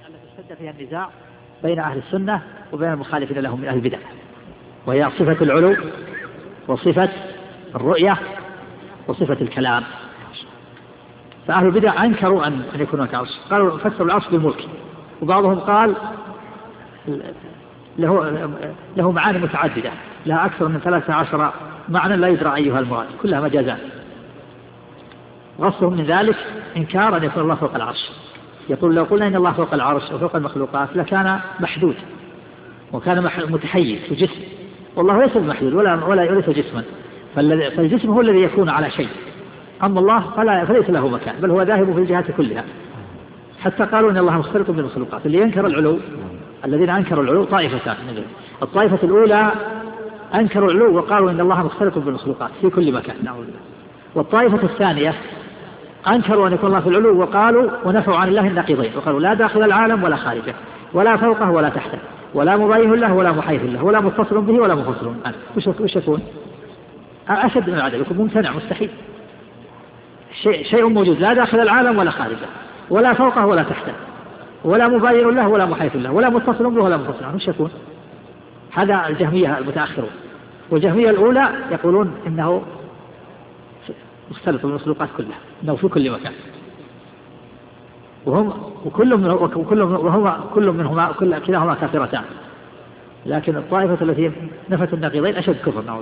التي اشتد فيها النزاع بين أهل السنة وبين المخالفين لهم من أهل البدع، وهي صفة العلو وصفة الرؤية وصفة الكلام. فأهل البدع أنكروا أن يكون هناك عرش، قالوا فسروا العرش بالملك، وبعضهم قال له معاني متعددة لها أكثر من 13 معنى لا يدرى أيها المراد، كلها مجازات. غصهم من ذلك إنكار أن يكون الله فوق العرش، يقول لو قلنا إن الله فوق العرش وفوق المخلوقات لكان محدود وكان متحيز في جسم، والله ليس بمحدود ولا ليس جسما، فالجسم هو الذي يكون على شيء، أما الله فليس له مكان، بل هو ذاهب في الجهات كلها. حتى قالوا إن الله مختلط بالمخلوقات. اللي ينكر العلو، الذين أنكروا العلو طائفتان، الطائفة الأولى أنكروا العلو وقالوا إن الله مختلط بالمخلوقات في كل مكان، نعوذ بالله. والطائفة الثانية أنكروا أن يكون الله في العلو وقالوا ونفوا عن الله النقيضين، وقالوا لا داخل العالم ولا خارجه، ولا فوقه ولا تحته، ولا مباين له ولا محيط له، ولا متصل به ولا منفصل عنه. وش يكون؟ أشد من العدم، يكون ممتنع مستحيل. شيء موجود لا داخل العالم ولا خارجه، ولا فوقه ولا تحته، ولا مباين له ولا محيط له، ولا متصل به ولا منفصل عنه. وش يكون؟ هذا الجهمية المتأخرون. والجهمية الأولى يقولون إنه مختلط بالمخلوقات كلها، إنه في كل مكان، كلاهما كافرتان. لكن الطائفة التي نفت النقيضين أشد كفر، نعوذ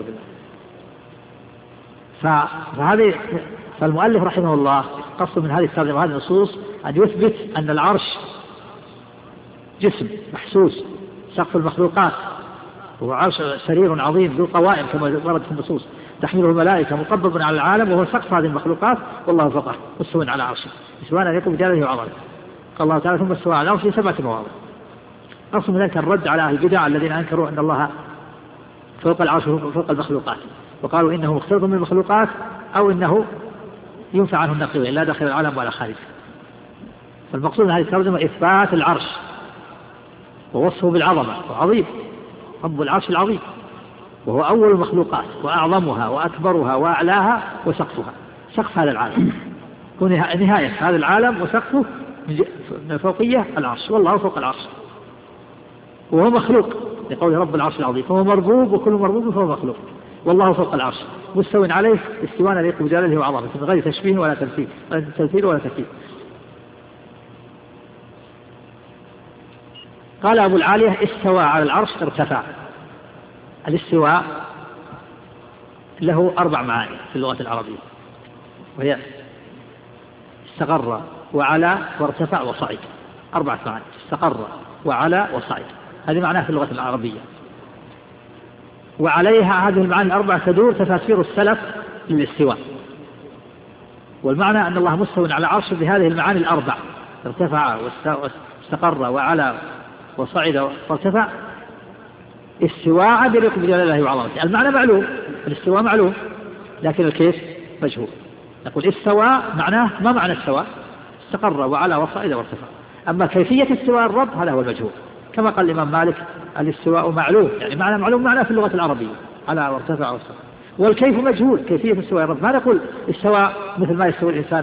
بالله. فالمؤلف رحمه الله قصد من هذه الترجمة وهذه النصوص أن يثبت أن العرش جسم محسوس سقف المخلوقات، هو عرش سرير عظيم ذو قوائم كما ورد في النصوص تحمله الملائكة مقبض على العالم، وهو سقف هذه المخلوقات، والله فوقه مستوى على عرشه سواء أن يكون بجلاله وعظمته. قال الله تعالى ثم استوى على العرش في 7 مواضع. أصل من ذلك الرد على أهل البدع الذين أنكروا أن الله فوق العرش فوق المخلوقات، وقالوا إنه مختلط من المخلوقات أو إنه ينفع عنه النقيضين لا داخل العالم ولا خارج. فالمقصود من هذه الترجمة إثبات العرش ووصفه بالعظمة، وعظيم رب العرش العظيم، وهو أول المخلوقات وأعظمها وأكبرها وأعلاها وسقفها، سقف هذا العالم نهاية هذا العالم وسقفه من فوقية العرش، والله فوق العرش، وهو مخلوق لقول رب العرش العظيم، فهو مربوب، وكل مربوب فهو مخلوق، والله فوق العرش مستو عليه استواء يليق بجلاله وعظمته من غير تشبيه ولا تمثيل ولا تكييف. قال أبو العالية استوى على العرش ارتفع. الاستواء له 4 معاني في اللغة العربية، وهي استقر وعلى وارتفع وصعد، 4 معاني: استقر وعلى وصعد، هذه معناها في اللغة العربية. وعليها هذه المعاني 4 تدور تفاسير السلف للاستواء. والمعنى أن الله مستو على عرشه بهذه المعاني 4: ارتفع واستقر وعلى وصعد وارتفع، استواء يليق بجلاله وعظمته. المعنى معلوم، الاستواء معلوم، لكن الكيف مجهول. نقول استوى معناه ما معنى استوى؟ استقر وعلى وصعد وارتفع. أما كيفية استواء الرب هذا هو المجهول، كما قال الإمام مالك الاستواء معلوم، يعني معنى معلوم معناه في اللغة العربية على وارتفع واستقر، والكيف مجهول، كيفية استواء الرب. ما نقول استوى مثل ما يستوي الإنسان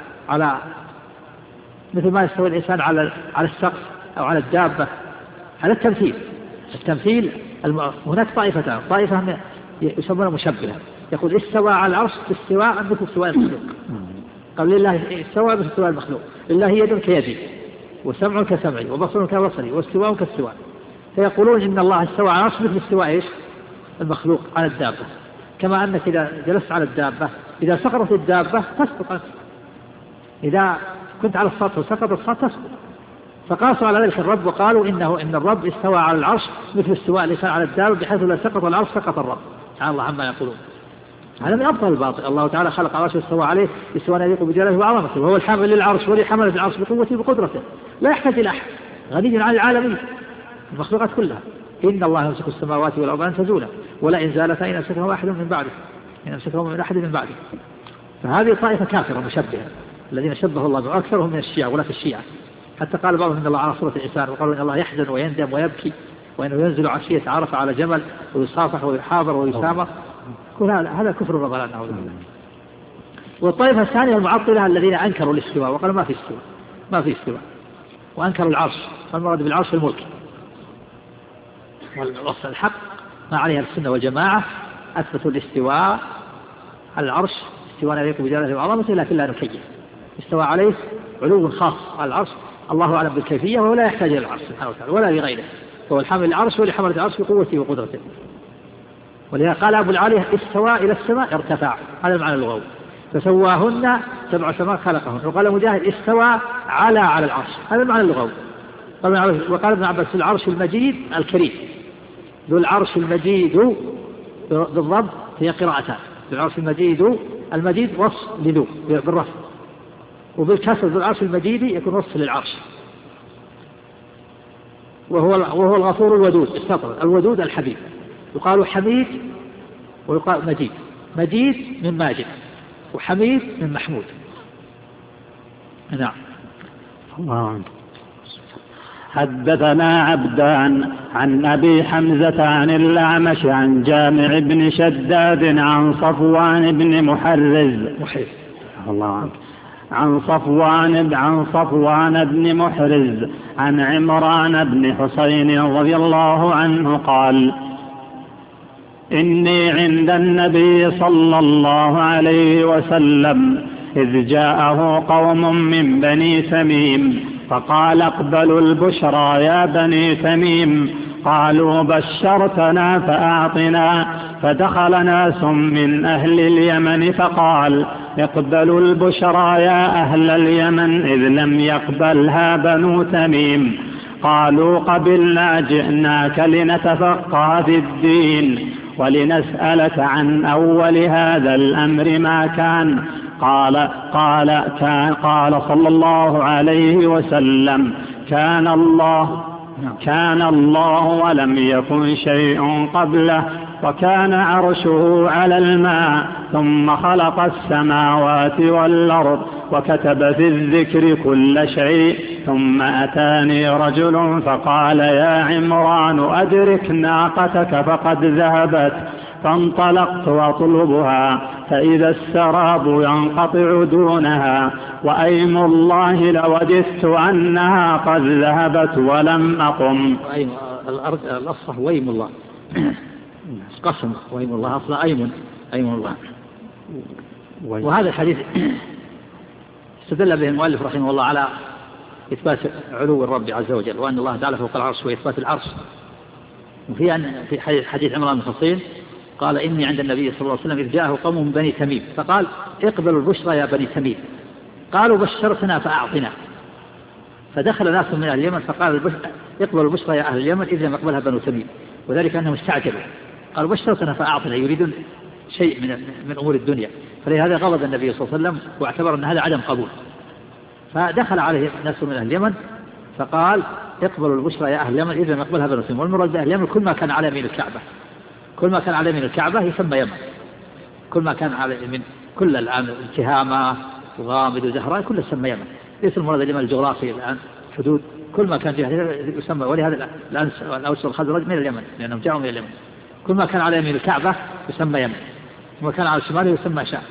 على السقف أو على الدابة، على التمثيل. هناك طائفتان: طائفة يسمونها مشبهة، يقول استوى على العرش استواء مثل استواء المخلوق، قال لله استوى مثل استواء المخلوق، لله يد كيدي وسمع كسمعي وبصر كبصري واستواء كاستواء، فيقولون إن الله استوى على العرش مثل استواء المخلوق على الدابة، كما أنك إذا جلست على الدابة إذا سقطت الدابة تسقط، إذا كنت على السطح وسقط السطح تسقط. فقاسوا على ذلك الرب وقالوا إن الرب استوى على العرش مثل استواء الإنسان على الدابة، بحيث لا سقط العرش سقط الرب، تعالى الله عما يقولون. هذا من أبطل الباطل. الله تعالى خلق العرش واستوى عليه استواء يليق بجلاله وعظمته، وهو الحامل للعرش ولي حمل العرش بقوته بقدرته، لا يحتاج إلى أحد، غني عن العالمين المخلوقات كلها. إن الله يمسك السماوات والأرض أن تزولا ولئن زالتا إن أمسكهما أحد من بعده، إن أمسكهما من أحد من بعده. فهذه طائفة كافرة مشبهة الذين شبه الله وأكثرهم من الشيعة ولا في الشيعة. حتى قال بعضهم إن الله على صورة الإنسان، وقالوا إن الله يحزن ويندم ويبكي، وإنه ينزل عشية عرفة على جمل ويصافح ويحاضر ويسامر. هذا كفر وضلال، نعوذ بالله. والطائفة الثانية المعطلة الذين أنكروا الاستواء وقالوا ما في استواء. وأنكروا العرش، فالمراد بالعرش الملك. والوصف الحق ما عليها السنة والجماعة، أثبتوا الاستواء على العرش استواء يليق بجلاله وعظمته، لكن لا نكيف. استوى عليه علو خاص على العرش، الله أعلم بالكيفية، وهو لا يحتاج إلى العرش سبحانه وتعالى ولا لغيره، هو الحامل العرش ولحملة العرش بقوته وقدرته. ولذا قال أبو العالية استوى إلى السماء ارتفع، هذا المعنى اللغوي، فسواهن 7 سماوات خلقهن. وقال مجاهد استوى على العرش، هذا المعنى اللغوي. وقال ابن عباس العرش المجيد الكريم، ذو العرش المجيد بالضبط هي قراءتان، ذو العرش المجيد، المجيد وصف لذو بالرفع، وبالكسر ذو العرش المجيد يكون وصف للعرش، وهو الغفور الودود، استطر الودود الحبيب. يقال حميد ويقال مجيد، مجيد من ماجد وحميد من محمود. نعم. الله. حدثنا عبدان عن أبي حمزة عن الأعمش عن جامع بن شداد عن صفوان بن محرز الله عن صفوان بن محرز عن عمران بن حسين رضي الله عنه قال: إني عند النبي صلى الله عليه وسلم إذ جاءه قوم من بني تميم فقال: اقبلوا البشرى يا بني تميم. قالوا: بشرتنا فأعطنا. فدخل ناس من أهل اليمن فقال: اقبلوا البشرى يا أهل اليمن، إذ لم يقبلها بنو تميم. قالوا: قبلنا، جئناك لنتفقه في الدين ولنسألك عن أول هذا الأمر ما كان. قال صلى الله عليه وسلم: كان الله ولم يكن شيء قبله، وكان عرشه على الماء، ثم خلق السماوات والأرض، وكتب في الذكر كل شيء. ثم أتاني رجل فقال: يا عمران أدرك ناقتك فقد ذهبت. فانطلقت أطلبها فإذا السراب ينقطع دونها، وأيم الله لوددت أنها قد ذهبت ولم أقم. الأصح ويم الله، قسم ويم الله، أصلا أيم الله. وهذا الحديث استدل به المؤلف رحمه الله على إثبات علو الرب عز وجل، وأن الله تعالى فوق العرش، وإثبات العرش. في حديث عمران بن حسين قال: إني عند النبي صلى الله عليه وسلم إذ جاءه قوم من بني تميم فقال: اقبلوا البشرى يا بني تميم. قالوا: بشرتنا فأعطنا. فدخل ناس من أهل اليمن فقال: اقبلوا البشرى يا أهل اليمن، إذ لم يقبلها بنو تميم، وذلك أنهم استعجلوا، قالوا: بشرتنا فأعطنا، يريدون شيء من أمور الدنيا، فلهذا غضب النبي صلى الله عليه وسلم واعتبر أن هذا عدم قبول. فدخل عليه ناس من أهل اليمن فقال: اقبلوا البشرى يا أهل اليمن، إذ لم يقبلها بنو تميم. والمراد بأهل اليمن كل ما كان على يمين الكعبة، كل ما كان على يمين الكعبة يسمى يمن، كل ما كان على يمين، كل الآن التهامة وغامد وزهراء كل يسمى يمن، ليس المراد اليمن الجغرافي الآن حدود، كل ما كان جهة يسمى. ولهذا الأوس والخزرج من اليمن لأنهم جاءوا من اليمن، كل ما كان على يمين الكعبة يسمى يمن، وما كان على الشمال يسمى شام.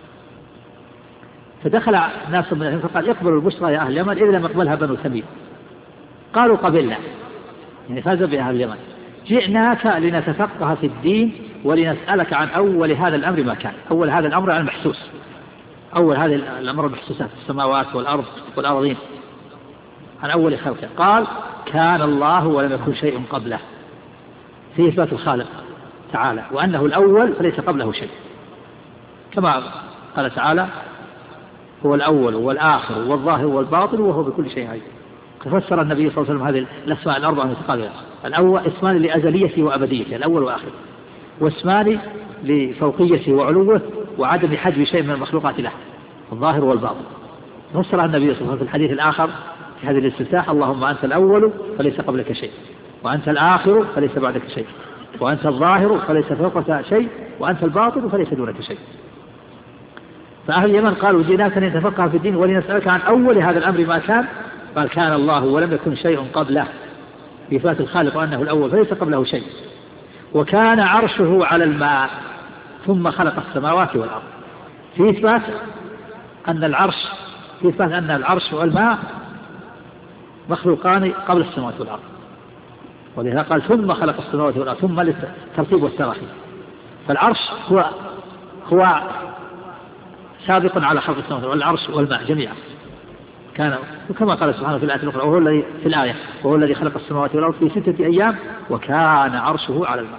فدخل ناس من اليمن فقال: اقبلوا البشرى يا أهل اليمن، إذ لم يقبلها بنو تميم. قالوا: قبلنا، يعني فاز بها أهل اليمن. جئناك لنتفقه في الدين ولنسألك عن أول هذا الأمر ما كان. أول هذا الأمر على المحسوس، أول هذه الأمر المحسوسات، السماوات والأرض والأرضين، عن أول خلقه. قال: كان الله ولم يكن شيء قبله، في إثبات الخالق تعالى، وأنه الأول فليس قبله شيء، كما قال تعالى: هو الأول والآخر والظاهر والباطن وهو بكل شيء عليم. فسر النبي صلى الله عليه وسلم هذه الأسماء الأربعة المتقابلة: الأول اسمان لأزليته وأبديته، الأول وآخر، واسمان لفوقيته وعلوه وعدم حجب شيء من المخلوقات له، الظاهر والباطن. فسر النبي صلى الله عليه وسلم في الحديث الآخر في هذه الاستفتاح: اللهم أنت الأول فليس قبلك شيء، وأنت الآخر فليس بعدك شيء، وأنت الظاهر فليس فوقك شيء، وأنت الباطن فليس دونك شيء. فأهل اليمن قالوا: جئناك لنتفقه في الدين ولنسألك عن أول هذا الأمر ما كان. قال: كان الله ولم يكن شيء قبله، في إثبات الخالق وأنه الأول فليس قبله شيء، وكان عرشه على الماء، ثم خلق السماوات والأرض، في إثبات أن العرش والماء مخلوقان قبل السماوات والأرض، ولذا قال ثم خلق السماوات والأرض، ثم للترتيب والتراخي. فالعرش هو سابق على خلق السماوات والعرش والماء جميعا كان، وكما قال سبحانه في الآية الأخرى وهو الذي في الآية وهو الذي خلق السماوات والأرض في 6 أيام وكان عرشه على الماء.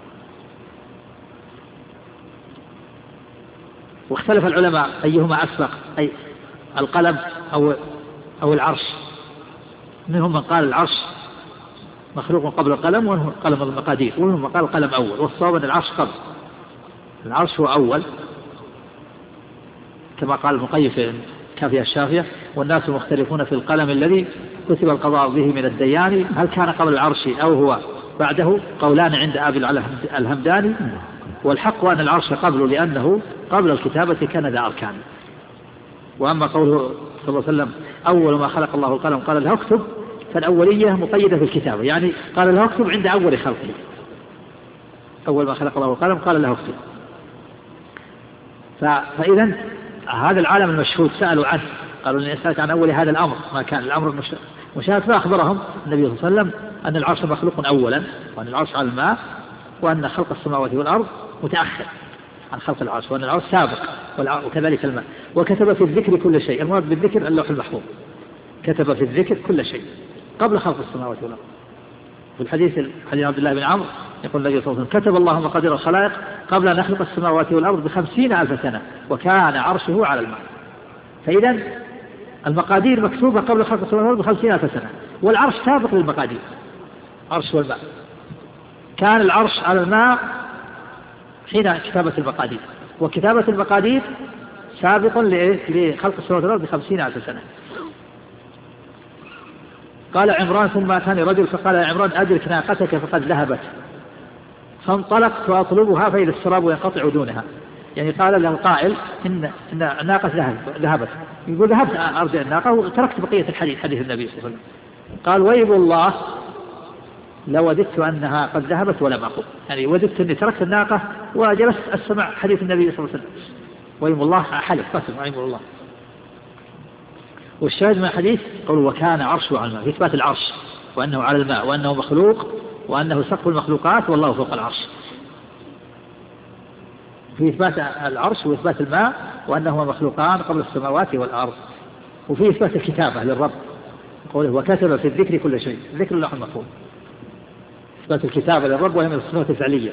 واختلف العلماء أيهما أسبق، أي القلم أو العرش. منهم من قال العرش مخلوق قبل القلم ومنهم قلم المقادير، ومنهم من قال القلم أول، والصواب أن العرش قبل. العرش هو أول كما قال المقيم في كافية الشافية والناس مختلفون في القلم الذي كتب القضاء به من الديان هل كان قبل العرش أو هو بعده، قولان عند أبي الهمداني، والحق أن العرش قبله لأنه قبل الكتابة كان ذا أركان. وأما قوله صلى الله عليه وسلم أول ما خلق الله القلم قال له اكتب، فالأولية مقيدة في الكتابة، يعني قال له اكتب عند أول خلقه، أول ما خلق الله القلم قال له اكتب. فإذا هذا العالم المشهود سألوا عنه، قالوا إن أسألك عن أول هذا الأمر ما كان الأمر مشاهد، فأخبرهم النبي صلى الله عليه وسلم أن العرش مخلوق أولا، وأن العرش على الماء، وأن خلق السماوات والأرض متأخر عن خلق العرش، وأن العرش سابق وكذلك الماء. وكتب في الذكر كل شيء، المراد بالذكر اللوح المحفوظ، كتب في الذكر كل شيء قبل خلق السماوات والأرض. في الحديث حديث عبد الله بن عمرو يقول النبي صلى الله عليه وسلم كتب الله مقادير الخلائق قبل أن يخلق السماوات والأرض 50,000 سنة وكان عرشه على الماء. فإذا المقادير مكتوبة قبل خلق السماوات والأرض 50,000 سنة، والعرش سابق للمقادير، عرش والماء. كان العرش على الماء حين كتابة المقادير، وكتابة المقادير سابق لخلق السماوات والأرض 50,000 سنة. قال عمران ثم أتاني رجل فقال يا عمران أدرك ناقتك فقد ذهبت، فانطلقت وأطلبها فإذا السراب ينقطع دونها. يعني قال له القائل إن الناقة ذهبت، يقول ذهبت أرجع الناقة وتركت بقية الحديث، حديث النبي صلى الله عليه وسلم. قال ويب الله لوددت أنها قد ذهبت ولم أقل، يعني وددت أني تركت الناقة وجلست أسمع حديث النبي صلى الله عليه وسلم. ويب الله حلف قسم ويب الله. والشاهد من الحديث قالوا وكان عرشه على الماء، في إثبات العرش وأنه على الماء وأنه مخلوق وأنه سقف المخلوقات والله فوق العرش، في إثبات العرش وإثبات الماء وأنهما مخلوقان قبل السماوات والأرض، وفي إثبات الكتابة للرب قوله وكتب في الذكر كل شيء، ذكر اللوح المحفوظ، إثبات الكتابة للرب وهي من الصفات الفعلية.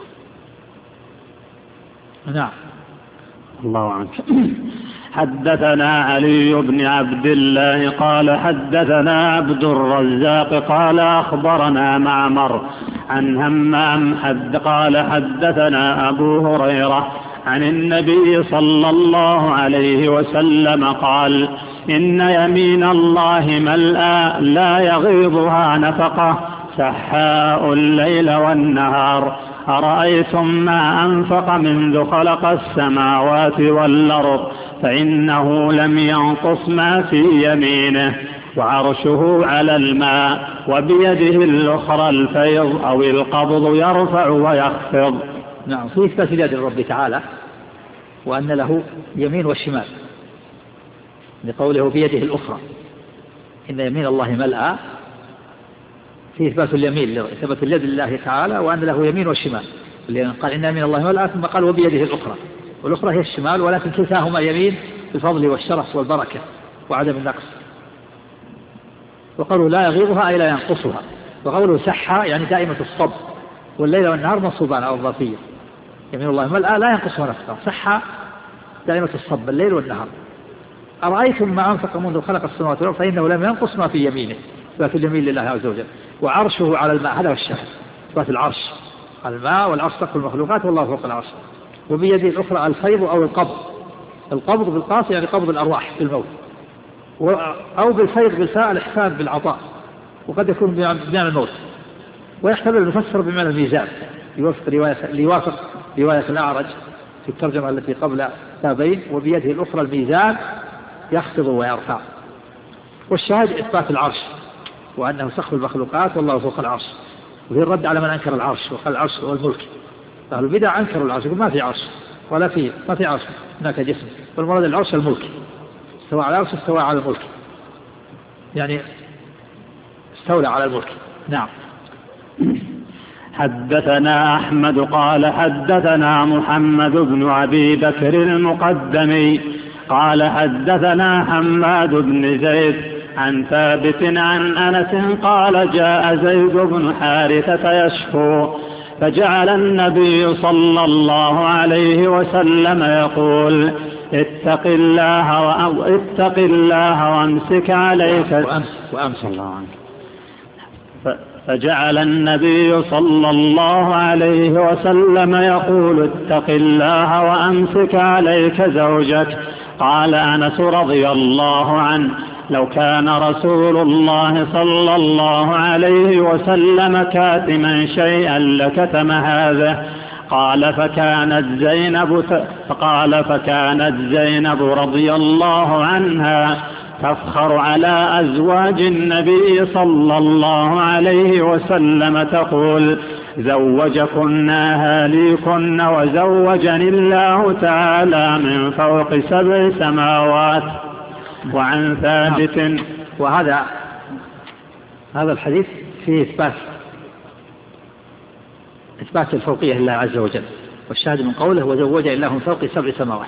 نعم. الله عنك. حدثنا علي بن عبد الله قال حدثنا عبد الرزاق قال أخبرنا معمر عن همام قال حدثنا أبو هريرة عن النبي صلى الله عليه وسلم قال إن يمين الله ملأى لا يغيضها نفقة سحاء الليل والنهار أرأيتم ما أنفق منذ خلق السماوات والأرض فإنه لم ينقص ما في يمينه وعرشه على الماء وبيده الأخرى الفيض أو القبض يرفع ويخفض. نعم. في إثبات يد الرب تعالى وأن له يمين وشمال لقوله بيده الأخرى، إن يمين الله ملأى، في إثبات اليمين إثبات اليد لله تعالى وأن له يمين وشمال، لأن قال إن يمين الله ملأى ثم قال وبيده الأخرى، والأخرى هي الشمال، ولكن كلتاهما يمين بالفضل والشرف والبركة وعدم النقص. وقالوا لا يغيظها أي لا ينقصها. وقوله سحى يعني دائمة الصب، والليل والنهار منصوبان أو الظرفية، يمين الله ملأى لا ينقصها نفقة، سحى دائمة الصب الليل والنهار. أرأيتم ما أنفق منذ خلق السماوات والأرض فإنه لم ينقص ما في يمينه، إثبات اليمين لله عز وجل. وعرشه على الماء، هذا هو الشاهد، إثبات العرش على الماء، والعرش سقف المخلوقات والله فوق العرش. وبيده الأخرى الفيض أو القبض، القبض بالقاف يعني قبض الأرواح في الموت، أو بالفيض بالفاء الإحسان بالعطاء، وقد يكون بمعنى الموت، ويحتمل المفسر بمعنى الميزان، ليوافق رواية الأعرج في الترجمة التي قبل تابين وبيده الأخرى الميزان يخفض ويرفع. والشاهد إثبات العرش وأنه سقف المخلوقات والله فوق العرش. وفي الرد على من أنكر العرش وقال العرش والملك، قالوا بدع أنكروا العرش، يقول ما في عرش ولا ما في عرش، هناك جسم، والمراد العرش الملك، استوى على العرش استوى على الملك، يعني استولى على الملك. نعم. حدثنا أحمد قال حدثنا محمد بن أبي بكر المقدمي قال حدثنا حماد بن زيد عن ثابت عن أنس قال جاء زيد بن حارثة يشكو فجعل النبي صلى الله عليه وسلم يقول اتق الله وامسك عليك فجعل النبي صلى الله عليه وسلم يقول اتق الله وامسك عليك زوجك. قال أنس رضي الله عنه لو كان رسول الله صلى الله عليه وسلم كاتما شيئا لكتم هذا. قال فكانت زينب رضي الله عنها تفخر على أزواج النبي صلى الله عليه وسلم تقول زوجكن أهاليكن وزوجني الله تعالى من فوق 7 سماوات. وعن ثابت. وهذا الحديث فيه إثبات الفوقية لله عز وجل، والشاهد من قوله وزوج الله من فوق 7 سماوات،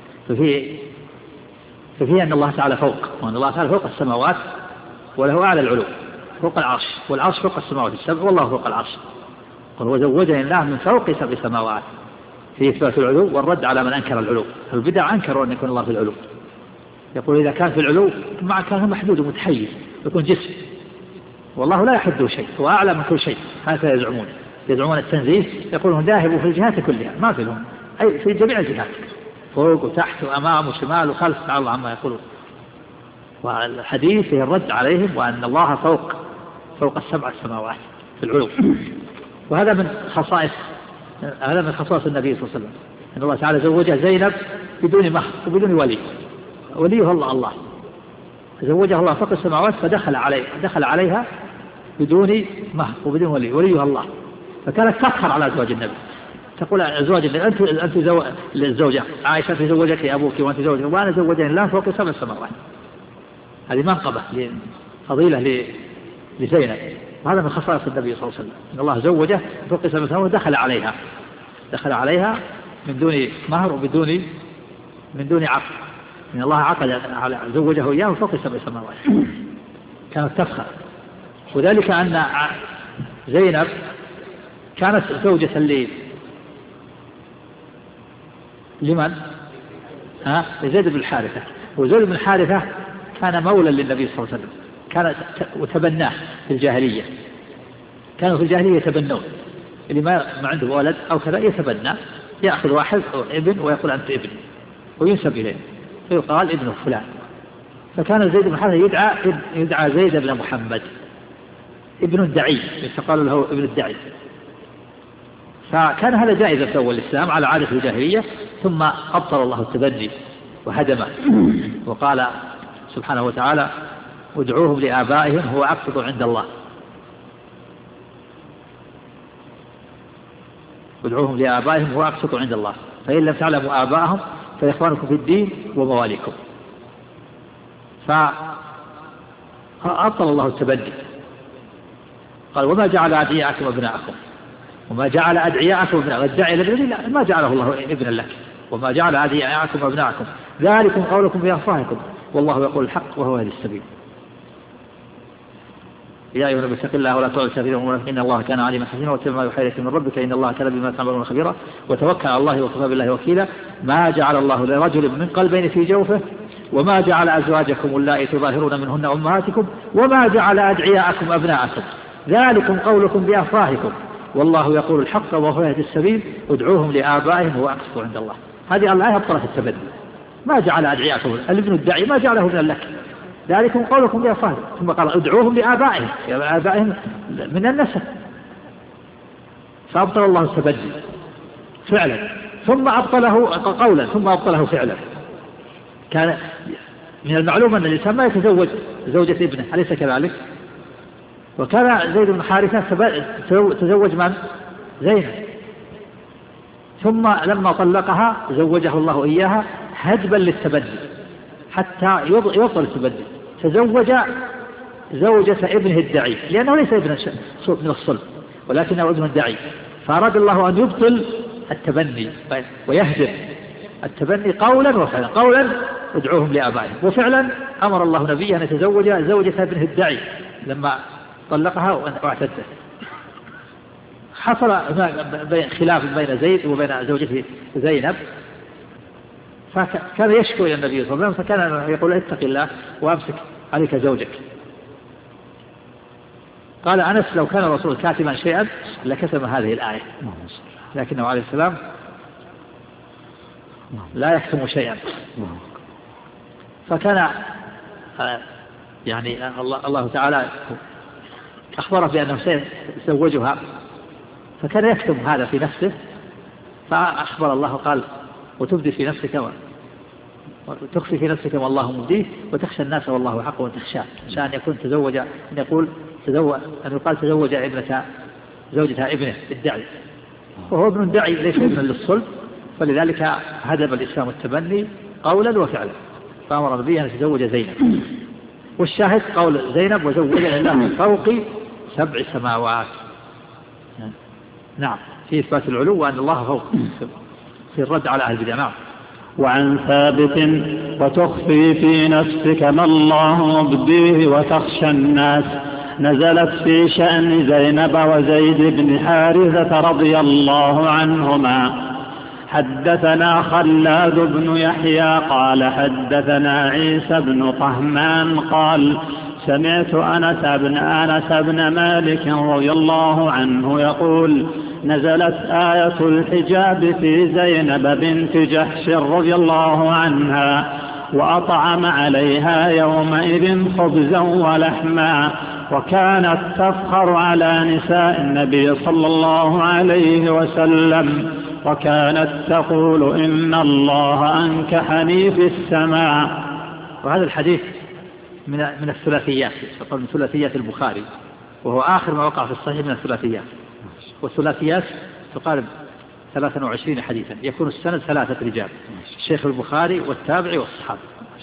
ففيه أن الله تعالى فوق، وأن الله تعالى فوق السماوات وله أعلى العلو فوق العرش، والعرش فوق السماوات السبع والله فوق العرش. وزوجني الله من فوق 7 سماوات في إثبات العلو والرد على من أنكر العلو. البدع أنكروا أن يكون الله في العلو، يقول إذا كان في العلو مع كان محدود ومتحيز يكون جسم، والله لا يحده شيء، هو أعلى من كل شيء. هذا يزعمون التنزيه، يقولون ذاهبوا في الجهات كلها، ما في لهم أي في جميع الجهات، فوق وتحت وأمام وشمال وخلف، تعالى الله عما يقولون. والحديث فيه الرد عليهم وأن الله فوق 7 سماوات في العلو. وهذا من خصائص النبي صلى الله عليه وسلم، أن الله تعالى زوجها زينب بدون مهر وبدون وليه الله زوجها الله فوق السماوات، فدخل عليها بدون مهر وبدون وليه الله، فكانت تفخر على أزواج النبي، تقول أزواج النبي أنت الزوجة عائشة تزوجك أبوك وأنت زوجك، وأنا زوجني الله فوق 7 سماوات. هذه منقبة فضيلة لزينب، وهذا من خصائص النبي صلى الله عليه وسلم، أن الله زوجه فوق 7 سماوات، دخل عليها من دون مهر من دون عقد، من الله عقد زوجه إياه فوق 7 سماوات، كانت تفخر. وذلك أن زينب كانت زوجة لمن؟ لزيد بن الحارثة، وزيد بن الحارثة كان مولا للنبي صلى الله عليه وسلم، كان وتبناه في الجاهلية، كانوا في الجاهلية يتبنون، اللي ما عنده ولد أو كذا يتبنى، يأخذ واحد أو ابن ويقول أنت ابن وينسب إليه فيقال ابن فلان. فكان زيد بن الحارثة يدعى زيد بن محمد ابن الدعي، يقال له ابن الدعي. فكان هذا جائزا في أول الإسلام على عادة الجاهلية، ثم أبطل الله التبني وهدمه، وقال سبحانه وتعالى ادعوهم لآبائهم هو أقسط عند الله، ادعوهم لآبائهم هو أقسط عند الله، فإن لم تعلموا آبائهم فإخوانكم في الدين ومواليكم. فأبطل الله التبني، قال وما جعل أدعياءكم أبناءكم، وما جعل أدعياءكم أبناءكم، الداعي لابن ما جعله الله ابنا لك، وما جعل أدعياءكم أبناءكم ذلكم قولكم بأفواهكم والله يقول الحق وهو يهدي السبيل. يا أيها النبي اتق الله ولا تطع سبيل المنافقين إن الله كان عليما حكيما واتبع ما يوحى إليك من ربك إن الله كان بما تعملون خبيرا وتوكل على الله وكفى بالله وكيلا. ما جعل الله لرجل من قلبين في جوفه وما جعل أزواجكم اللائي تظاهرون منهن أمهاتكم وما جعل أدعياءكم أبناءكم ذلكم قولكم بأفواهكم والله يقول الحق وهو يهدي السبيل ادعوهم لآبائهم هو أقسط عند الله. هذه الآية أبطلت التبني. ما جعل أدعياءكم الابن الداعي ما جعله ابنا لك ذلكم قولكم بأفواهكم، ثم قال ادعوهم لآبائهم، آبائهم من النسب، فأبطل الله التبني فعلا ثم أبطله قولا ثم أبطله فعلا. كان من المعلوم أن الإنسان ما يتزوج زوجة ابنه، أليس كذلك؟ وكان زيد بن حارثة تزوج من؟ زينب، ثم لما طلقها زوجه الله إياها هدبا للتبني حتى يبطل التبني. تزوج زوجة ابنه الدعي، لأنه ليس ابن من الصلب ولكنه ابن دعي، فأراد الله أن يبطل التبني ويهدم التبني قولا وفعلا. قولا ادعوهم لآبائهم، وفعلا أمر الله نبيه أن يتزوج زوجة ابنه الدعي لما طلقها واعتدت. حصل خلاف بين زيد وبين زوجته زينب، فكان يشكو إلى النبي صلى الله عليه وسلم، فكان يقول اتق الله وأمسك عليك زوجك. قال أنس لو كان الرسول كاتبا شيئا لكتب هذه الآية، لكنه عليه السلام لا يكتم شيئا. فكان يعني الله تعالى أخبره بأنه سيزوجها، فكان يكتم هذا في نفسه، فأخبر الله قال وتبدي في نفسك وتخفي في نفسك والله مبديه وتخشى الناس والله حق وتخشاه، عشان أن يكون تزوج، أن يقال تزوج زوجها ابنه الدعي، وهو ابن دعي ليس ابن للصلب، فلذلك هدم الإسلام التبني قولا وفعلا، فأمر النبي أن يتزوج زينب. والشاهد قول زينب وزوجها الله من فوق 7 سماوات. نعم، في إثبات العلو وأن الله فوق، في الرد على أهل البدع. نعم. وعن ثابت وتخفي في نفسك ما الله مبديه وتخشى الناس، نزلت في شأن زينب وزيد بن حارثة رضي الله عنهما. حدثنا خلاد بن يحيى قال حدثنا عيسى بن طهمان قال سمعت أنس بن مالك رضي الله عنه يقول نزلت آية الحجاب في زينب بنت جحش رضي الله عنها، وأطعم عليها يومئذ خبزا ولحما، وكانت تفخر على نساء النبي صلى الله عليه وسلم، وكانت تقول إن الله أنكحني في السماء. وهذا الحديث من الثلاثيات، من ثلاثيات البخاري، وهو آخر ما وقع في الصحيح من الثلاثيات، والثلاثيات تقارب 23 حديثا، يكون السند 3 رجال، الشيخ البخاري والتابعي والصحابي.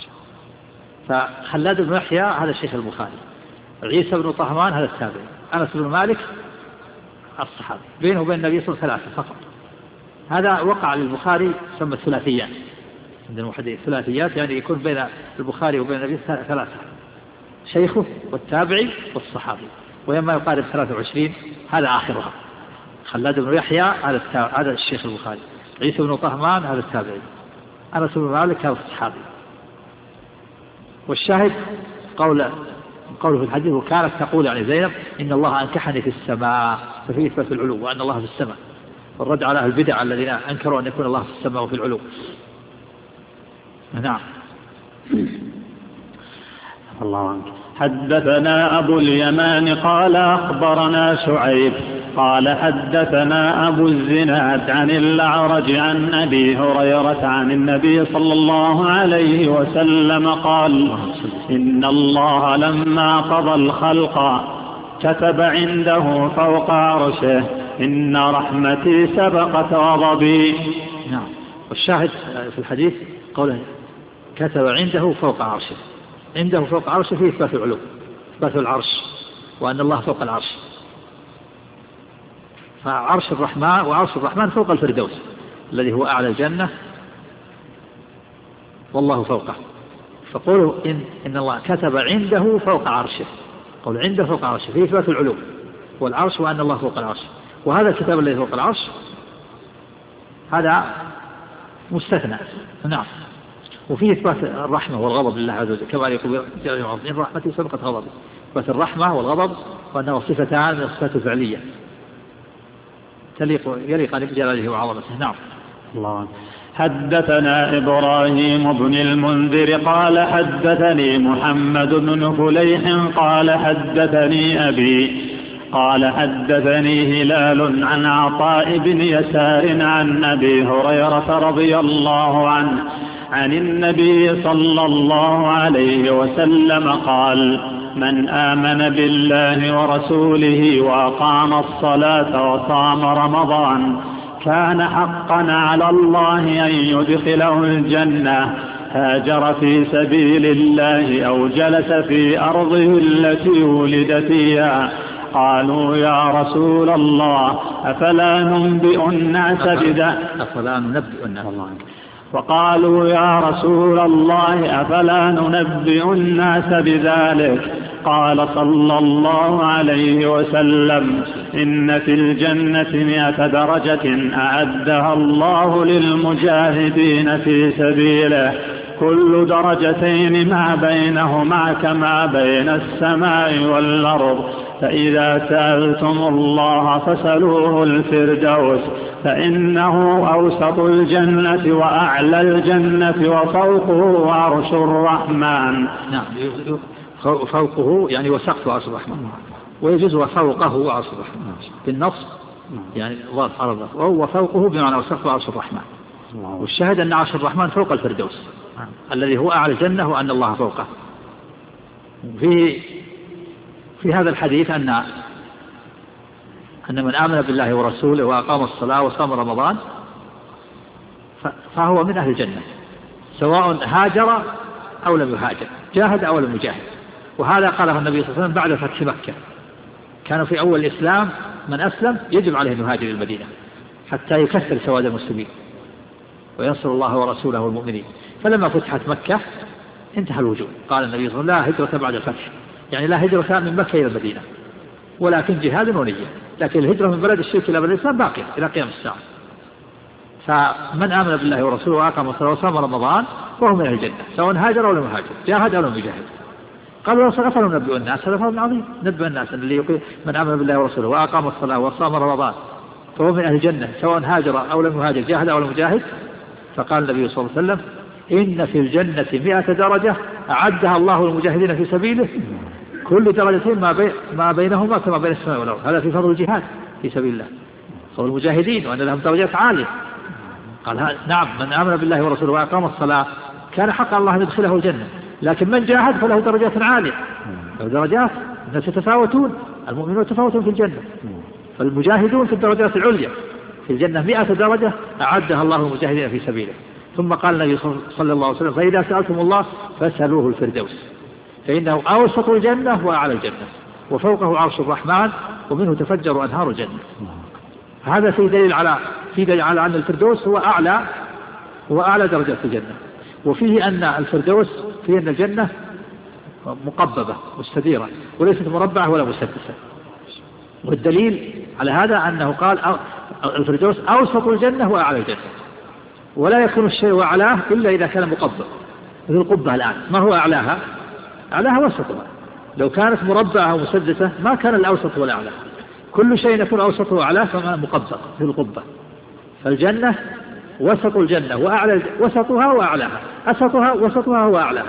فخلاد بن يحيى هذا الشيخ البخاري، عيسى بن طهمان هذا التابعي، أنس بن مالك الصحابي، بينه وبين النبي صلى الله عليه وسلم 3 فقط. هذا وقع للبخاري يسمى الثلاثيات، عند المحدثين الثلاثيات يعني يكون بين البخاري وبين النبي 3، شيخه والتابعي والصحابي، ويما يقارب 23 هذا آخرها. خلاد بن يحيى هذا الشيخ البخاري، عيسى بن طهمان هذا التابعي، أنس بن مالك هذا الصحابي. والشاهد قوله في الحديث وكانت تقول يعني زينب إن الله أنكحني في السماء، ففيه إثبات العلو وأن الله في السماء، والرد على أهل البدع الذين أنكروا أن يكون الله في السماء وفي العلو. نعم. الله عنك. حدثنا أبو اليمان قال أخبرنا شعيب قال حدثنا أبو الزناد عن الأعرج عن أبي هريرة عن النبي صلى الله عليه وسلم قال إن الله لما قضى الخلق كتب عنده فوق عرشه إن رحمتي سبقت غضبي. نعم. والشاهد في الحديث قوله كتب عنده فوق عرشه، عنده فوق عرشه فيه إثبات العلو، إثبات العرش، وأن الله فوق العرش، فعرش الرحمن وعرش الرحمن فوق الفردوس الذي هو أعلى الجنة، والله فوقه. فقولوا إن الله كتب عنده فوق عرشه، قول عنده فوق عرشه فيه إثبات العلو والعرش وأن الله فوق العرش، وهذا الكتاب الذي فوق العرش هذا مستثنى. نعم. وفيه إثبات الرحمة والغضب لله عز وجل، كما يقول إن رحمتي سبقت غضبي، إثبات الرحمة والغضب وأنه صفتان من الصفات الفعلية يليق بجلاله وعظمته. نعم. الله. حدثنا إبراهيم بن المنذر قال حدثني محمد بن فليح قال حدثني أبي قال حدثني هلال عن عطاء بن يسار عن أبي هريرة رضي الله عنه عن النبي صلى الله عليه وسلم قال من آمن بالله ورسوله وأقام الصلاة وصام رمضان كان حقا على الله أن يدخله الجنة هاجر في سبيل الله أو جلس في أرضه التي ولد فيها. قالوا يا رسول الله أفلا ننبئ الناس وقالوا يا رسول الله أفلا ننبئ الناس بذلك؟ قال صلى الله عليه وسلم إن في الجنة 100 درجة أعدها الله للمجاهدين في سبيله، كل درجتين ما بينهما كما بين السماء والأرض. فإذا سألتم الله فسألوه الفردوس، فإنه أوسط الجنة وأعلى الجنة وفوقه عرش الرحمن. نعم، فوقه يعني وسقف عرش الرحمن، ويجوز وفوقه عرش الرحمن بالنص، يعني وهو فوقه بمعنى وسقف عرش الرحمن. والشاهد أن عرش الرحمن فوق الفردوس الذي هو أعلى الجنة وأن الله فوقه. في هذا الحديث أن من آمن بالله ورسوله وأقام الصلاة وصام رمضان فهو من أهل الجنة، سواء هاجر أو لم يهاجر، جاهد أو لم يجاهد. وهذا قاله النبي صلى الله عليه وسلم بعد فتح مكة. كان في أول الإسلام من أسلم يجب عليه أن يهاجر إلى المدينة حتى يكسر سواد المسلمين وينصر الله ورسوله والمؤمنين. فلما فتحت مكة انتهى الوجوب. قال النبي صلى الله عليه وسلم لا هجرة بعد الفتح، يعني لا هجرة من مكة إلى المدينة، ولكن جهاد ونية. لكن الهجرة من بلد الشرك إلى بلد الإسلام باقية إلى قيام الساعة. فمن آمن بالله ورسوله وأقام الصلاة وصام رمضان فهو من أهل الجنة، سواء هاجر أو لم يهاجر، جاهد أو لم يجاهد. قالوا أفلا ننبئ الناس؟ هذا فضل عظيم، ننبئ الناس اللي يقول من آمن بالله ورسوله وأقام الصلاة وصام رمضان فهو من أهل الجنة، سواء هاجر أو لم يهاجر، جاهد أو لم يجاهد. فقال النبي صلى الله عليه وسلم إن في الجنة 100 درجة أعدها الله للمجاهدين في سبيله، كل درجتين ما بينهما كما بين السماء والأرض. هذا في فضل الجهاد في سبيل الله، فضل المجاهدين وأن لهم درجات عالية. قال نعم، من آمن بالله ورسوله وأقام الصلاة كان حق الله أن يدخله الجنة، لكن من جاهد فله درجات عالية. له درجات، الناس يتفاوتون، المؤمنون يتفاوتون في الجنة، فالمجاهدون في الدرجات العليا في الجنة 100 درجة أعدها الله المجاهدين في سبيله. ثم قال النبي صلى الله عليه وسلم فإذا سألتم الله فاسألوه الفردوس، فإنه أوسط الجنة وأعلى الجنة وفوقه عرش الرحمن ومنه تفجر أنهار الجنة. هذا في دليل على أن الفردوس هو أعلى درجة في الجنة. وفيه أن الفردوس فيه أن الجنة مقببة مستديرة وليست مربعة ولا مسدسة. والدليل على هذا أنه قال الفردوس أوسط الجنة وأعلى الجنة، ولا يكون الشيء أعلاه إلا إذا كان مقبب، مثل القبة الآن ما هو أعلاها؟ أعلاها وسطها. لو كانت مربعة أو مسدسة ما كان الأوسط والأعلى. كل شيء يكون أوسطه وأعلاه فما مقبب في القبة. فالجنة وسط الجنة وأعلى وسطها وأعلاها، وسطها هو أعلاها.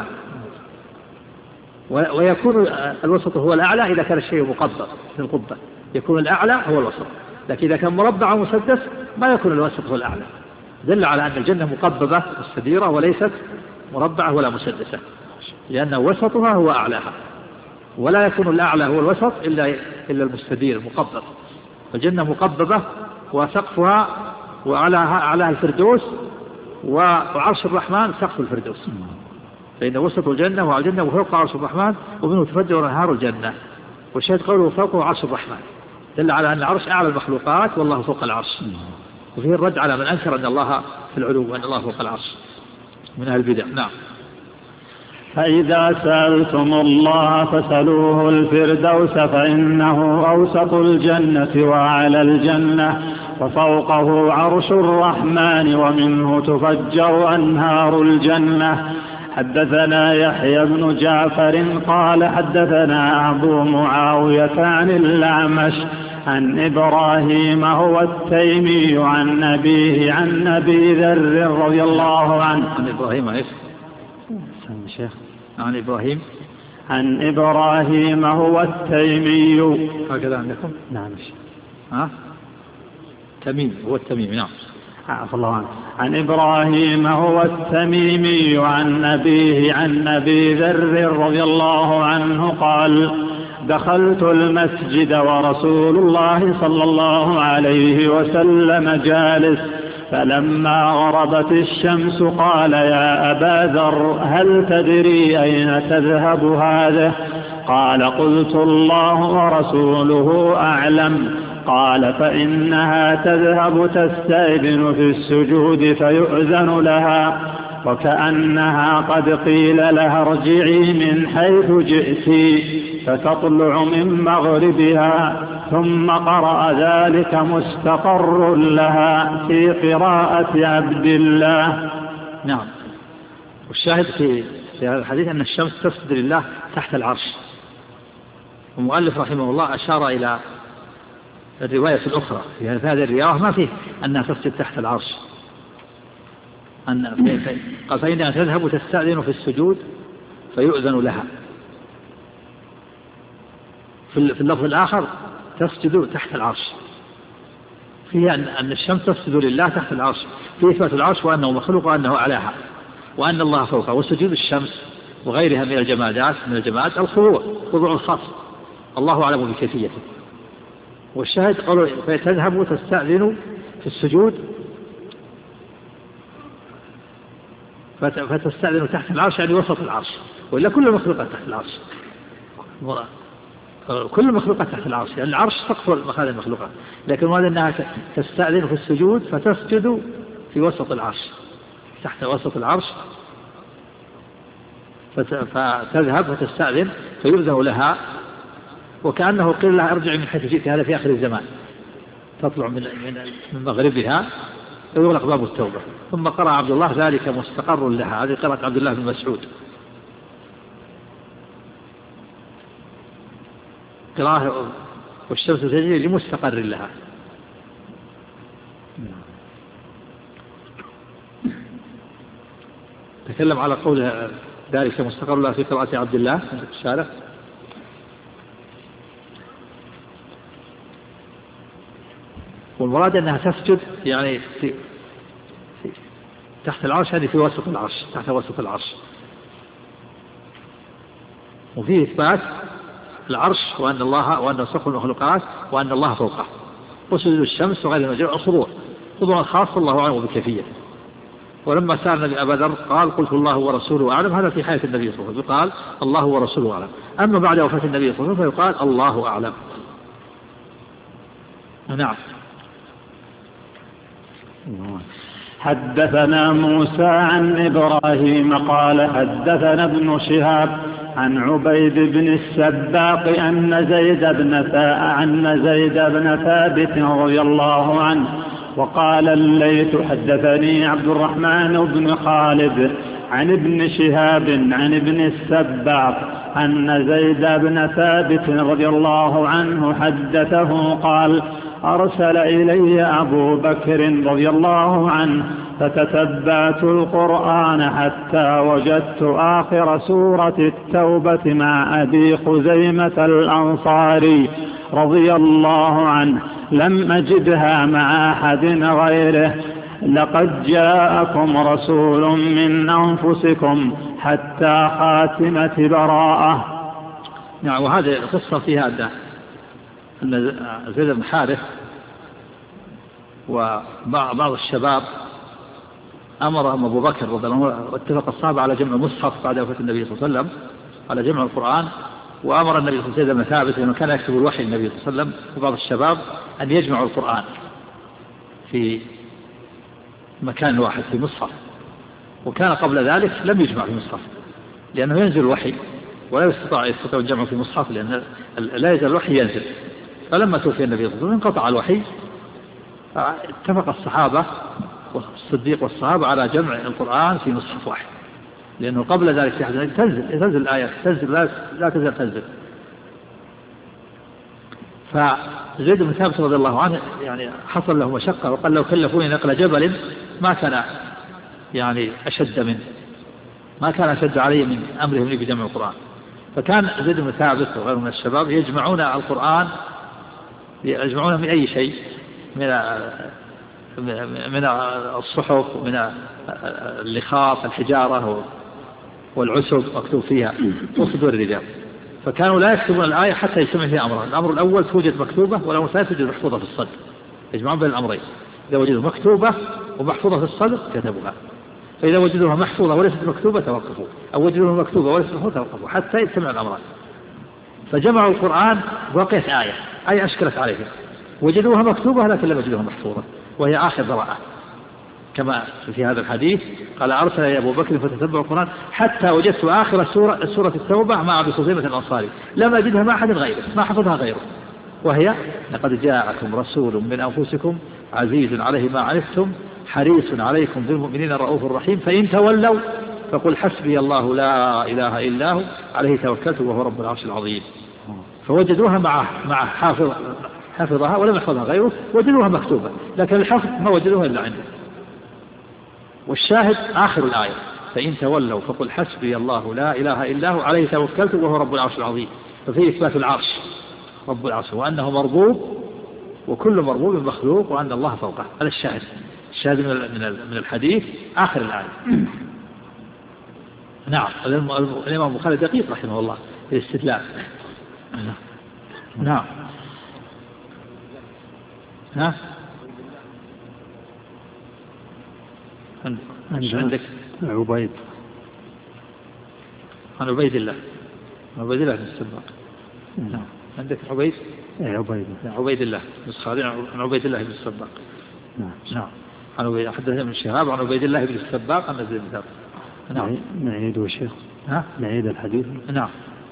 ويكون الوسط هو الأعلى إذا كان الشيء مقبب في القبة، يكون الأعلى هو الوسط. لكن إذا كان مربع أو مسدس ما يكون الوسط هو الأعلى. دل على أن الجنة مقببة مستديرة وليست مربعة ولا مسدسة، لأن وسطها هو أعلاها، ولا يكون الأعلى هو الوسط إلا المستدير المقبب. فالجنة مقببة وسقفها وعلىها الفردوس وعرش الرحمن سقف الفردوس، فإن وسط الجنة وعلى الجنة وفوق عرش الرحمن ومنه تفجر أنهار الجنة. والشيء قوله فوقه عرش الرحمن دل على أن العرش أعلى المخلوقات والله فوق العرش. وفيه الرد على من أنكر أن الله في العلو وأن الله فوق العرش من أهل البدع. نعم. فإذا سألتم الله فاسألوه الفردوس، فإنه أوسط الجنة وأعلى الجنة وفوقه عرش الرحمن ومنه تفجر أنهار الجنة. حدثنا يحيى بن جعفر قال حدثنا أبو معاوية عن الأعمش عن إبراهيم هو التيمي عن أبيه عن أبي ذر رضي الله عنه. عن إبراهيم إيش؟ شيخ عن إبراهيم هو التيمي. هكذا عندكم؟ نعم. تميم هو التميمي. نعم. عفى الله عنه. عن إبراهيم هو التميمي عن أبيه عن أبي ذر رضي الله عنه قال دخلت المسجد ورسول الله صلى الله عليه وسلم جالس فلما غربت الشمس قال يا أبا ذر هل تدري أين تذهب هذه؟ قال قلت الله ورسوله أعلم. قال فإنها تذهب تستأذن في السجود فيؤذن لها، وكأنها قد قيل لها ارجعي من حيث جئت، فتطلع من مغربها. ثم قرأ ذلك مستقر لها في قراءة عبد الله. نعم. والشاهد في هذا الحديث أن الشمس تسجد لله تحت العرش. المؤلف رحمه الله أشار إلى الرواية الأخرى في هذه الرواية ما فيه أنها تسجد تحت العرش، قال فإنها تذهب تستأذن في السجود فيؤذن لها. في اللفظ الآخر تسجد تحت العرش، فيها أن الشمس تسجد لله تحت العرش، في إثبات العرش وأنه مخلوق وأنه أعلاها وأن الله فوقه. وسجود الشمس وغيرها من الجماد الخضوع الخاص، الله أعلم بكيفيته. والشاهد قالوا فتذهب تستأذن في السجود فتستأذن تحت العرش، يعني وسط العرش، وإلا كل المخلوقات تحت العرش، كل المخلوقات تحت العرش، يعني العرش سقف هذه المخلوقات، لكن هذا أنها تستأذن في السجود فتسجد في وسط العرش، تحت وسط العرش، فتذهب فتستأذن فيؤذن لها، وكأنه قيل لها ارجعي من حيث جئت. هذا في آخر الزمان، تطلع من مغربها ويغلق باب التوبة. ثم قرأ عبد الله ذلك مستقر لها، هذه قراءة عبد الله بن مسعود، قراءة والشمس تجري لمستقر لها. تكلم على قول ذلك مستقر لها في قراءة عبد الله الشارح. والمراد أنها تسجد يعني في تحت العرش، هذه في وسط العرش، تحت وسط العرش. وفيه إثبات العرش وأن سقف المخلوقات وأن الله فوقه. وسجود الشمس وغير المجال الخضوع خاص، الله أعلم بكيفيته. ولما سأل النبي أبا ذر قال قلت الله ورسوله أعلم. هذا في حياة النبي صلى الله عليه وسلم قال الله ورسوله أعلم. أما بعد وفاة النبي صلى الله عليه وسلم فيقال الله أعلم. نعم. حدثنا موسى عن إبراهيم قال حدثنا ابن شهاب عن عبيد بن السباق أن زيد بن ثابت رضي الله عنه. وقال الليث حدثني عبد الرحمن بن خالد عن ابن شهاب عن ابن السباق أن زيد بن ثابت رضي الله عنه حدثه قال أرسل إلي أبو بكر رضي الله عنه فتتبعت القرآن حتى وجدت آخر سورة التوبة مع أبي خزيمة الأنصاري رضي الله عنه لم أجدها مع أحد غيره. لقد جاءكم رسول من أنفسكم حتى خاتمة براءة. نعم. وهذه القصة في هذا أن زيد بن حارث وبعض الشباب أمرهم أبو بكر رضي الله عنه، واتفق الصحابة على جمع المصحف بعد وفاة النبي صلى الله عليه وسلم، على جمع القرآن. وأمر النبي صلى الله عليه وسلم ثابت لأنه كان يكتب الوحي النبي صلى الله عليه وسلم وبعض الشباب أن يجمعوا القرآن في مكان واحد في مصحف. وكان قبل ذلك لم يجمع في مصحف لأنه ينزل الوحي ولا يستطيع الجمع في مصحف، لأن لا يزال الوحي ينزل. فلما توفي النبي صلى الله عليه وسلم انقطع الوحي، اتفق الصحابة والصديق والصحابة على جمع القرآن في مصحف واحد، لأنه قبل ذلك في حديث تنزل الآية لا تزال تنزل. فزيد بن ثابت رضي الله عنه يعني حصل له مشقة، وقال لو كلفوني نقل جبل ما كان يعني ما كان أشد علي من أمرهم لي بجمع القرآن. فكان زيد بن ثابت وغيره من الشباب يجمعون القرآن، يجمعون من أي شيء، من الصحف، من اللخاف، الحجارة والعسب مكتوب فيها وصدور الرجال. فكانوا لا يكتبون الآية حتى يجتمع فيها أمران: الأمر الأول توجد مكتوبة، والأمر الثاني توجد محفوظة في الصدر، يجمعون بين الأمرين. إذا وجدوا مكتوبة ومحفوظة في الصدر كتبوها، فإذا وجدوها محفوظة وليست مكتوبة توقفوا، أو وجدوها مكتوبة وليست محفوظة توقفوا حتى يجتمع الأمران. فجمعوا القرآن بقيت آية أشكلت عليهم، وجدوها مكتوبة لكن لم يجدوها محفوظة، وهي آخر براءة كما في هذا الحديث قال أرسل يا أبو بكر فتتبع القرآن حتى وجدت آخر سورة التوبة مع أبي خزيمة الأنصاري لم أجدها مع أحد غيره، ما حفظها غيره، وهي لقد جاءكم رسول من أنفسكم عزيز عليه ما عنتم حريص عليكم بالمؤمنين رؤوف رحيم فإن تولوا فقل حسبي الله لا إله إلا هو عليه توكلت وهو رب العرش العظيم. فوجدوها مع حفظها ولم يحفظها غيره، وجدوها مكتوبة لكن الحفظ ما وجدوها إلا عنده. والشاهد آخر الآية فإن تولوا فقل حسبي الله لا إله إلا هو عليه توكلت وهو رب العرش العظيم. ففيه إثبات العرش رب العرش وأنه مربوب وكل مربوب مخلوق وأن الله فوقه. هذا الشاهد من الحديث آخر الآية. نعم الإمام البخاري دقيق رحمه الله في الاستدلال. نعم عندك عبيد عن عبيد الله بن السباق. نعم عندك عبيد عبيد الله عن عبيد الله بن السباق. نعم عن حدثنا ابن شهاب عن عبيد الله بن السباق عن زيد بن ثابت. نعم نعيد الشيخ نعيد الحديث. نعم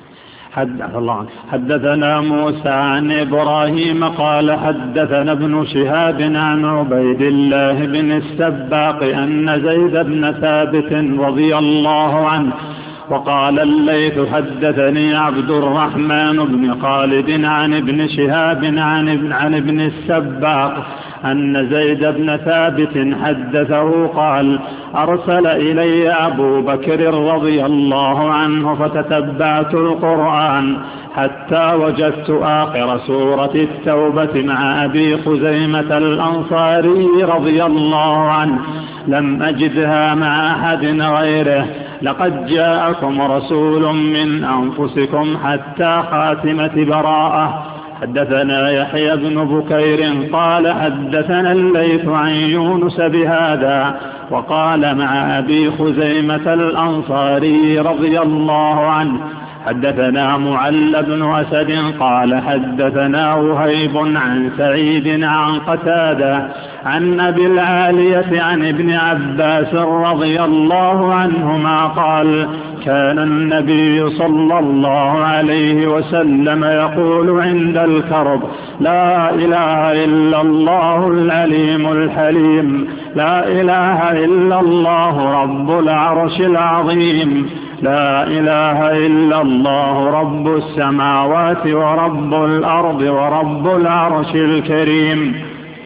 حدثنا موسى عن إبراهيم قال حدثنا ابن شهاب عن عبيد الله بن السباق أن زيد بن ثابت رضي الله عنه وقال الليث حدثني عبد الرحمن بن خالد عن ابن شهاب عن ابن السباق أن زيد بن ثابت حدثه قال أرسل إلي أبو بكر رضي الله عنه فتتبعت القرآن حتى وجدت آخر سورة التوبة مع أبي خزيمة الأنصاري رضي الله عنه لم أجدها مع أحد غيره لقد جاءكم رسول من أنفسكم حتى خاتمة براءة. حدثنا يحيى بن بكير قال حدثنا الليث عن يونس بهذا وقال مع أبي خزيمة الأنصاري رضي الله عنه حدثنا معل بن أسد قال حدثنا وهيب عن سعيد عن قتادة عن أبي العالية عن ابن عباس رضي الله عنهما قال كان النبي صلى الله عليه وسلم يقول عند الكرب لا إله إلا الله العليم الحليم لا إله إلا الله رب العرش العظيم لا إله إلا الله رب السماوات ورب الأرض ورب العرش الكريم.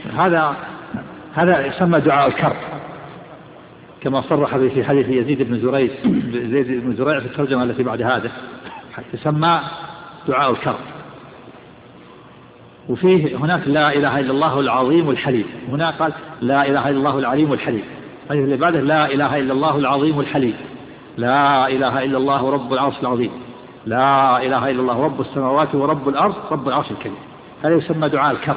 هذا يسمى دعاء الكرب كما صرح به في حديث يزيد بن زريع في الترجمة التي بعد هذا يسمى دعاء الكرب. وفيه هناك لا إله إلا الله العظيم الحليم، هنا قال لا إله إلا الله العليم الحليم، هذه اللي بعده لا إله إلا الله العظيم الحليم لا إله إلا الله رب العرش العظيم لا إله إلا الله رب السماوات ورب الأرض رب العرش الكريم. هذا يسمى دعاء الكرب.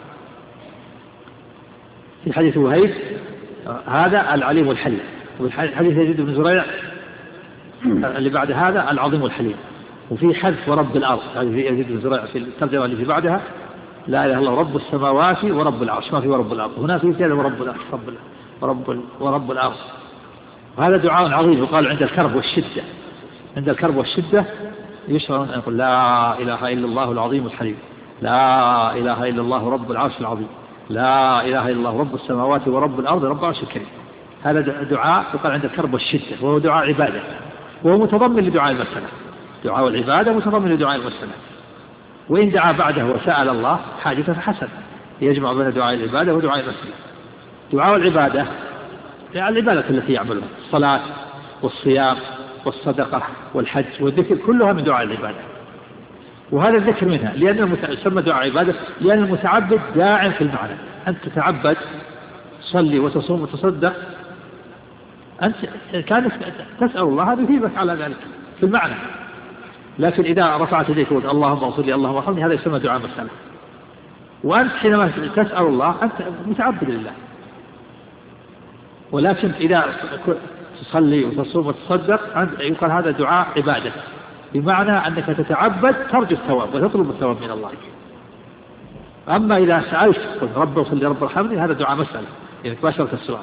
في حديث وهيب هذا العليم الحليم، وفي حديث يزيد بن زريع اللي بعد هذا العظيم الحليم. وفي حذف ورب الأرض، هذه في يزيد بن زريع في الترجمة اللي في بعدها لا إله إلا الله رب السماوات ورب العرش، ما في ورب الأرض، هنا في كذا ورب الأرض ورب الأرض. وهذا دعاء عظيم يقال عند الكرب والشدة. عند الكرب والشدة يشرع أن يقول لا إله إلا الله العظيم الحليم لا إله إلا الله رب العرش العظيم لا إله إلا الله رب السماوات ورب الأرض رب العرش الكريم. هذا دعاء يقال عند الكرب والشدة، وهو دعاء عبادة، وهو متضمن لدعاء المسألة. دعاء العبادة متضمن لدعاء المسألة. وإن دعا بعده وسأل الله حاجة فحسن، يجمع بين دعاء العبادة ودعاء المسألة. دعاء العبادة يعني العبادة التي يعملها الصلاة والصيام والصدقة والحج والذكر كلها من دعاء العبادة، وهذا الذكر منها لأنه يسمى دعاء عبادة لأن المتعبد داع في المعنى. أنت تتعبد تصلي وتصوم وتصدق، أنت كانت تسأل الله هذا يثيبك على ذلك في المعنى. لكن إذا رفعت يديك وقلت اللهم اغفر لي اللهم ارحمني هذا يسمى دعاء مسألة. وأنت حينما تسأل الله أنت متعبد لله. ولكن إذا تصلي وتصوم وتصدق يقال هذا دعاء عبادة، بمعنى أنك تتعبد ترجو الثواب وتطلب الثواب من الله. أما إذا سألت قل رب اغفر لي رب ارحمني هذا دعاء مسألة، يعني مباشرة السؤال.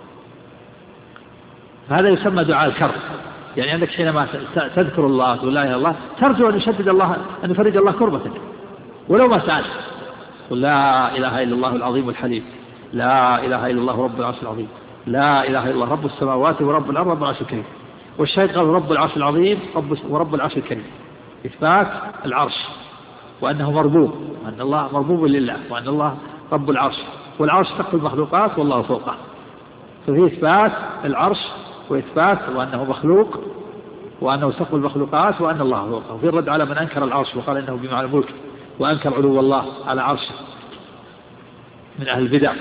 هذا يسمى دعاء الكرب، يعني أنك حينما تذكر الله تقول لا إله إلا الله ترجو أن يشدد الله، أن يفرج الله كربتك ولو ما سألت. قل لا إله إلا الله العظيم الحليم، لا إله إلا الله رب العرش العظيم، لا إله إلا الله رب السماوات ورب الأرض رب العرش الكريم. والشاهد قال رب العرش العظيم ورب العرش الكريم، إثبات العرش وأنه مربوب، وأن الله مربوب لله، وأن الله رب العرش، والعرش تحت المخلوقات والله فوقه. ففي إثبات العرش وإثبات وأنه مخلوق وأنه سقف المخلوقات وأن الله فوقه. وفي الرد على من أنكر العرش وقال إنه بمعنى الملك وأنكر علو الله على عرشه من أهل البدع.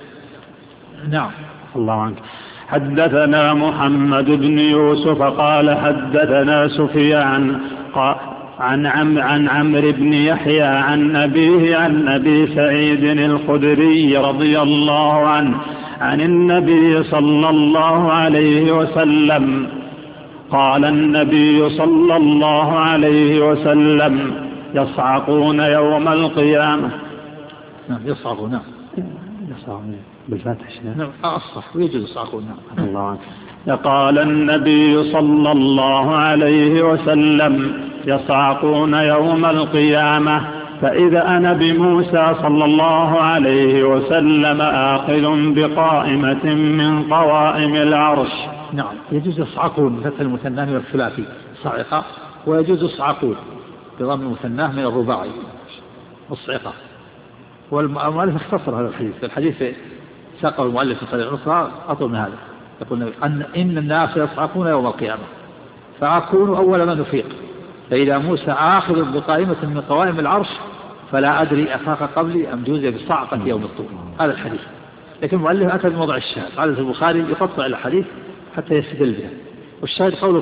نعم. الله عنك. حدثنا محمد بن يوسف قال حدثنا سفيان عن عمرو بن يحيى عن أبيه عن أبي سعيد الخدري رضي الله عنه عن النبي صلى الله عليه وسلم قال النبي صلى الله عليه وسلم يصعقون يوم القيامة. نعم يصعقون. نعم يصعقون بالفتح. نعم أصح ويجوز يصعقون. نعم. الله عنه. قال النبي صلى الله عليه وسلم يصعقون يوم القيامة فإذا أنا بموسى صلى الله عليه وسلم آخذ بقائمة من قوائم العرش. نعم يجوز يصعقون بفتح المثنى من الثلاثي صعقة، ويجوز يصعقون بضم المثنى من الرباعي الصعقة. والمؤلف اختصر هذا الحديث، الحديث ساقه المؤلف في طريقة أخرى أطول من هذا. يقول إن الناس يصعقون يوم القيامة فأكون أول من يفيق، فإذا موسى آخذ بقائمة من قوائم العرش فلا أدري أفاق قبلي أم جوزي بالصعقة يوم الطور. هذا الحديث، لكن المؤلف أتى بموضع الشاهد. قال البخاري يقطع الحديث حتى يستدل به، والشاهد قوله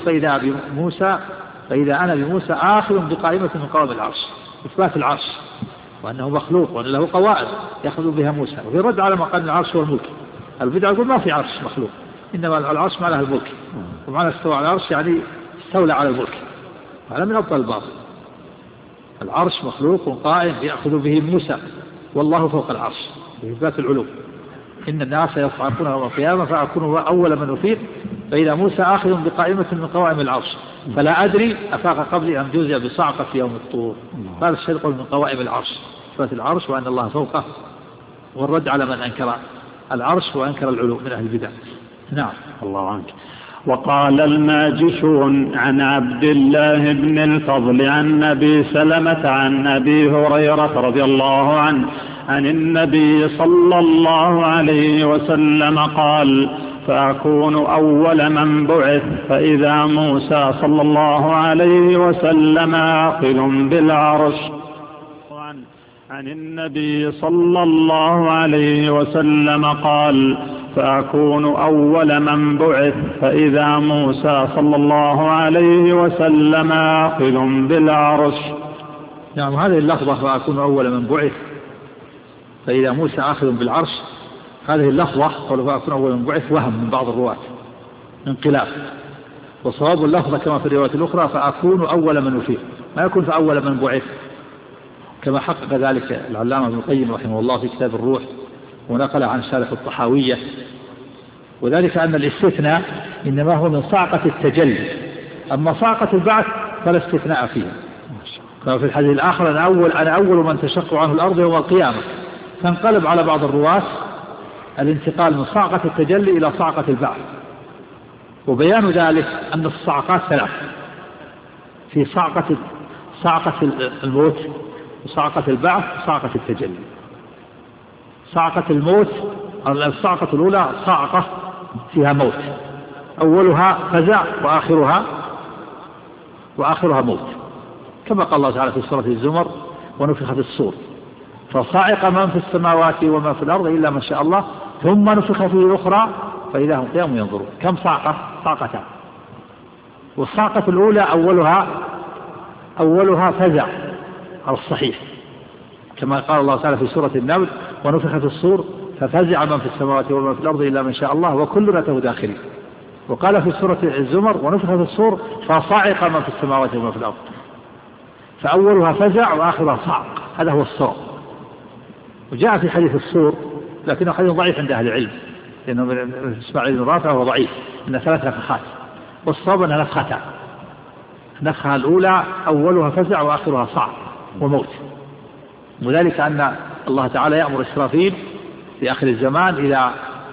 فإذا أنا بموسى آخذ بقائمة من قوائم العرش، إثبات العرش وأنه مخلوق وأن له قواعد يأخذ بها موسى. وفي رد على ما قال العرش هو الملك. البدع يقول ما في عرش مخلوق، إنما العرش معناه الملك، ومعنى استوى على العرش يعني استولى على الملك. هذا من أبطل الباطل. العرش مخلوق قائم يأخذ به موسى والله فوق العرش بإثبات العلو. إن الناس يصعقون يوم القيامة فأكون أول من أفيق، فإذا موسى آخذ بقائمة من قوائم العرش فلا أدري أفاق قبلي أم جوزي بصعقة في يوم الطور. هذا الشيء يقول من قوائم العرش، إثبات العرش وأن الله فوقه، والرد على من أنكر العرش وأنكر العلو من أهل البدع. نعم. الله عنك. وقال الماجشون عن عبد الله بن الفضل عن أبي سلمة عن أبي هريرة رضي الله عنه عن النبي صلى الله عليه وسلم قال فأكون أول من بعث فإذا موسى صلى الله عليه وسلم آخذ بالعرش. عن النبي صلى الله عليه وسلم قال فأكون أول من بعث فإذا موسى صلى الله عليه وسلم آخذ بالعرش. نعم هذه اللفظة فأكون أول من بعث فإذا موسى آخذ بالعرش، هذه اللفظة قالوا فأكون أول من بعث وهم من بعض الرواة انقلاب، وصواب اللفظة كما في الرواية الأخرى فأكون أول من أفيق، ما يكون فأول من بعث كما حقق ذلك العلامة ابن القيم رحمه الله في كتاب الروح ونقل عن شارح الطحاوية. وذلك أن الاستثناء إنما هو من صعقة التجلي، أما صعقة البعث فلا استثناء فيها. كما في الحديث الآخر أنا أول من تشق عنه الأرض يوم القيامة، فانقلب على بعض الرواة الانتقال من صعقة التجلي إلى صعقة البعث. وبيان ذلك أن الصعقات ثلاث، في صعقة الموت وصعقة البعث وصعقة التجلي. صعقة الموت الصعقة الأولى صعقة فيها موت، أولها فزع وآخرها موت، كما قال الله تعالى في سورة الزمر ونفخ في الصور فصعق من في السماوات وما في الأرض إلا ما شاء الله ثم نفخ فيه أخرى فإذا هم قيام ينظرون. كم صعقة؟ صعقتان. والصعقة الأولى أولها فزع على الصحيح كما قال الله تعالى في سورة النمل ونفخ في الصور ففزع من في السماوات ومن في الأرض إلا من شاء الله وكلنا له داخلين. وقال في سورة الزمر ونفخ في الصور فصعق من في السماوات ومن في الأرض، فأولها فزع وآخرها صعق، هذا هو الصور. وجاء في حديث الصور لكنه حديث ضعيف عند أهل العلم لأنه من إسماعيل بن رافع وهو ضعيف، إن 3 نفخات، والصواب أنها نفختان، النفخة الأولى أولها فزع وآخرها صعق وموت. وذلك أن الله تعالى يأمر إسرافيل في آخر الزمان إذا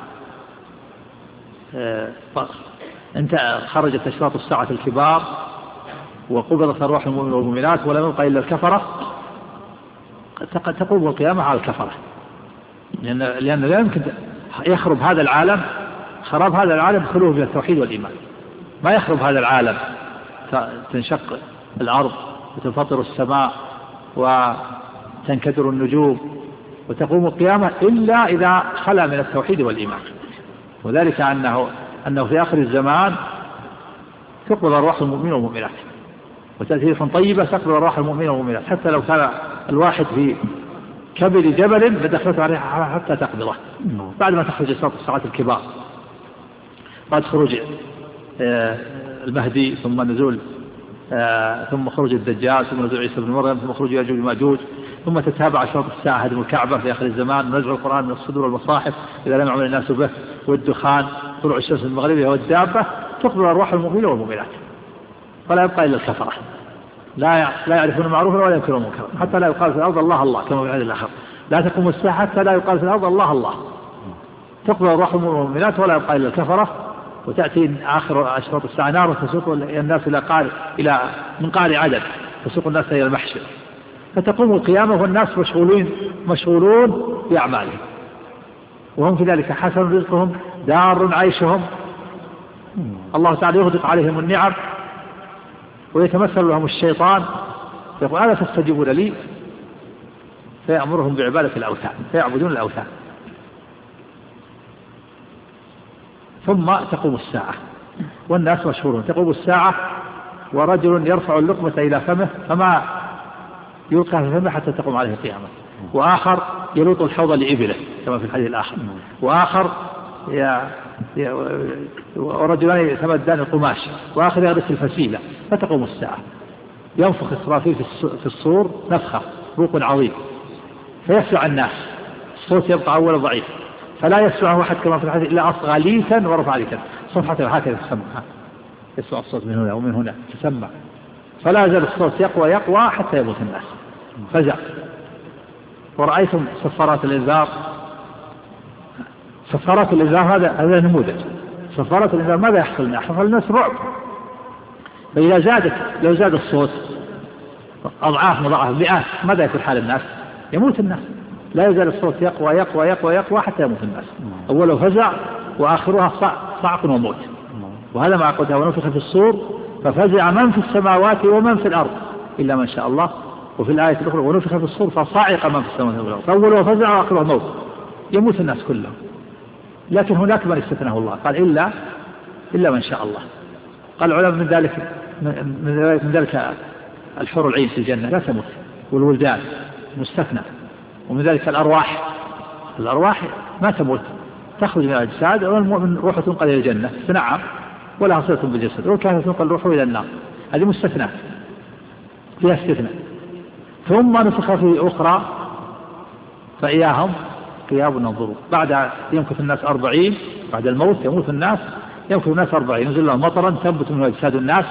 انت خرجت أشراط الساعة الكبار وقبضت أرواح المؤمنين والمؤمنات ولم يبق إلا الكفرة، تقوم القيامة على الكفرة، لأن لا يمكن يخرب هذا العالم، خراب هذا العالم خلوه من التوحيد والإيمان. ما يخرب هذا العالم تنشق الأرض وتنفطر السماء وتنكدر النجوم وتقوم القيامة إلا إذا خلا من التوحيد والإيمان. وذلك أنه في آخر الزمان تقبل أرواح المؤمنين والمؤمنات، وتأتي ريح طيبة تقبل أرواح المؤمنين والمؤمنات، حتى لو كان الواحد في كبد جبل لدخلته عليها حتى تقبضه بعد ما تخرج أشراط الساعات الكبار، بعد خروج المهدي ثم نزول ثم خروج الدجال ثم نزول عيسى بن مريم ثم خروج ياجوج وماجوج، ثم تتابع أشراط الساعة هدم الكعبة في آخر الزمان، ونزع القرآن من الصدور والمصاحف إذا لم يعمل الناس به، والدخان، طلوع الشمس المغربية والدابة، تقبل أرواح المؤمنين والمؤمنات، فلا يبقى إلا الكفرة لا يعرفون معروفا ولا ينكرون منكرا، حتى لا يقال في الأرض الله الله كما في الحديث الآخر، لا تقوم الساعة حتى لا يقال في الأرض الله الله، تقبل أرواح المؤمنين والمؤمنات ولا يبقى إلا الكفرة. وتأتي آخر أشراط الساعة نار تسوق الناس إلى من قعر عدن، تسوق الناس إلى المحشر، فتقوم القيامة والناس مشغولون بأعمالهم، وهم في ذلك حسن رزقهم دار عيشهم، الله تعالى يغدق عليهم النعم ويتمثل لهم الشيطان يقول ألا تستجيبون لي، فيأمرهم بعبادة الأوثان فيعبدون الأوثان. ثم تقوم الساعة والناس مشغولون، تقوم الساعة ورجل يرفع اللقمة إلى فمه فما يلقى في فمه حتى تقوم عليه القيامة، وآخر يلوط الحوض لإبله كما في الحديث الآخر، وآخر ورجلان يتمدان القماش، وآخر يغرس الفسيلة، فتقوم الساعة. ينفخ إسرافيل في الصور نفخة بوق عظيم فيسمع الناس، الصوت يبقى أولا ضعيف فلا يسمعه أحد كما في الحديث إلا أصغى ليتا ورفع ليتا، صفحة هكذا تسمع، يسمع الصوت من هنا ومن هنا تسمع، فلا يزال الصوت يقوى حتى يموت الناس. فزع. ورأيتم صفارات الإنذار، صفارات الإنذار هذا نموذج. صفارات الإنذار ماذا يحصل؟ يحصل الناس رعب، فإذا لو زاد الصوت أضعاف مضاعفة مئات، ماذا يكون حال الناس؟ يموت الناس. لا يزال الصوت يقوى حتى يموت الناس، أوله فزع وآخرها صعق وموت. وهذا ما قلتها ونفخ في الصور ففزع من في السماوات ومن في الأرض إلا من شاء الله. وفي الآية الأخرى ونفخ في الصور فصعق من في السماوات والأرض، أوله فزع وآخره موت، يموت الناس كلهم. لكن هناك من استثناه الله، قال إلا من شاء الله. قال العلماء من ذلك الحور العين في الجنة لا تموت، والولدان مستثنى، ومن ذلك الأرواح ما تموت، تخرج من الأجساد، والمؤمن روحه تنقل إلى الجنة نعم ولا صلة بالجسد، وكانت تنقل روحه إلى النار، هذه مستثنى فيها استثناء. ثم نفخ في أخرى فإياهم قيام ينظرون، بعد يمكث الناس 40 بعد الموت يموت الناس، يمكث الناس 40 ينزل لهم مطرا تنبت منه أجساد الناس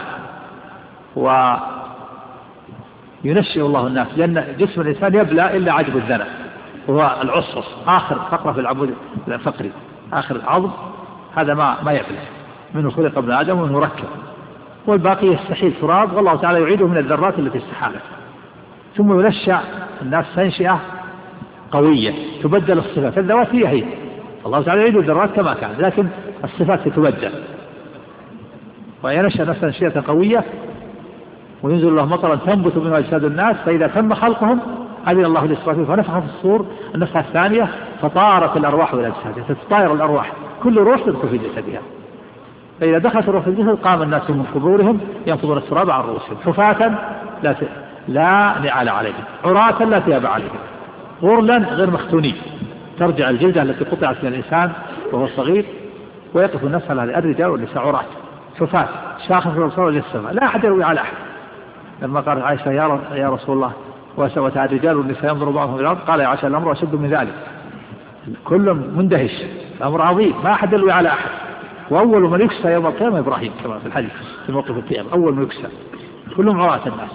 وينشئ الله الناس، لأن جسم الإنسان يبلى إلا عجب الذنب وهو العصص، آخر فقرة في العمود الفقري، آخر العظم هذا ما يبلى، منه خلق ابن آدم ومنه ركب، والباقي يستحيل تراب، والله تعالى يعيده من الذرات التي استحالت. ثم ينشأ الناس تنشئة قوية تبدل الصفات، الذوات هي الله تعالى يعيد الذرات كما كان، لكن الصفات تتبدل، وينشأ الناس تنشئة قوية وينزل الله مطرا تنبت منه أجساد الناس، فإذا تم خلقهم أذن الله لإسرافيل فنفخ في الصور النفخة الثانية فطارت الأرواح والأجساد، تتطاير الأرواح، كل روح تدخل في جسدها، فإذا دخلت الروح في الجسد قام الناس من قبورهم ينفضون التراب عن رؤوسهم حفاة لا نعال عليهم، عراة لا ثياب عليهم، غرلا غير مختونين، ترجع الجلدة التي قطعت من الإنسان وهو صغير، ويقف الناس على هذه الرجال والنساء عراة حفاة شاخص الأبصار للسماء لا أحد يروي على أحد. لما قال عائشة يا رسول الله وتعالى الرجال والنساء ينظر بعضهم إلى الأرض، قال يا عائشة الأمر أشد من ذلك، كل مندهش، الأمر عظيم ما أحد يروي على أحد. وأول من يكسى يوم القيامة إبراهيم كما في الحديث في موقف القيامة، أول من يكسى، كلهم عراة الناس.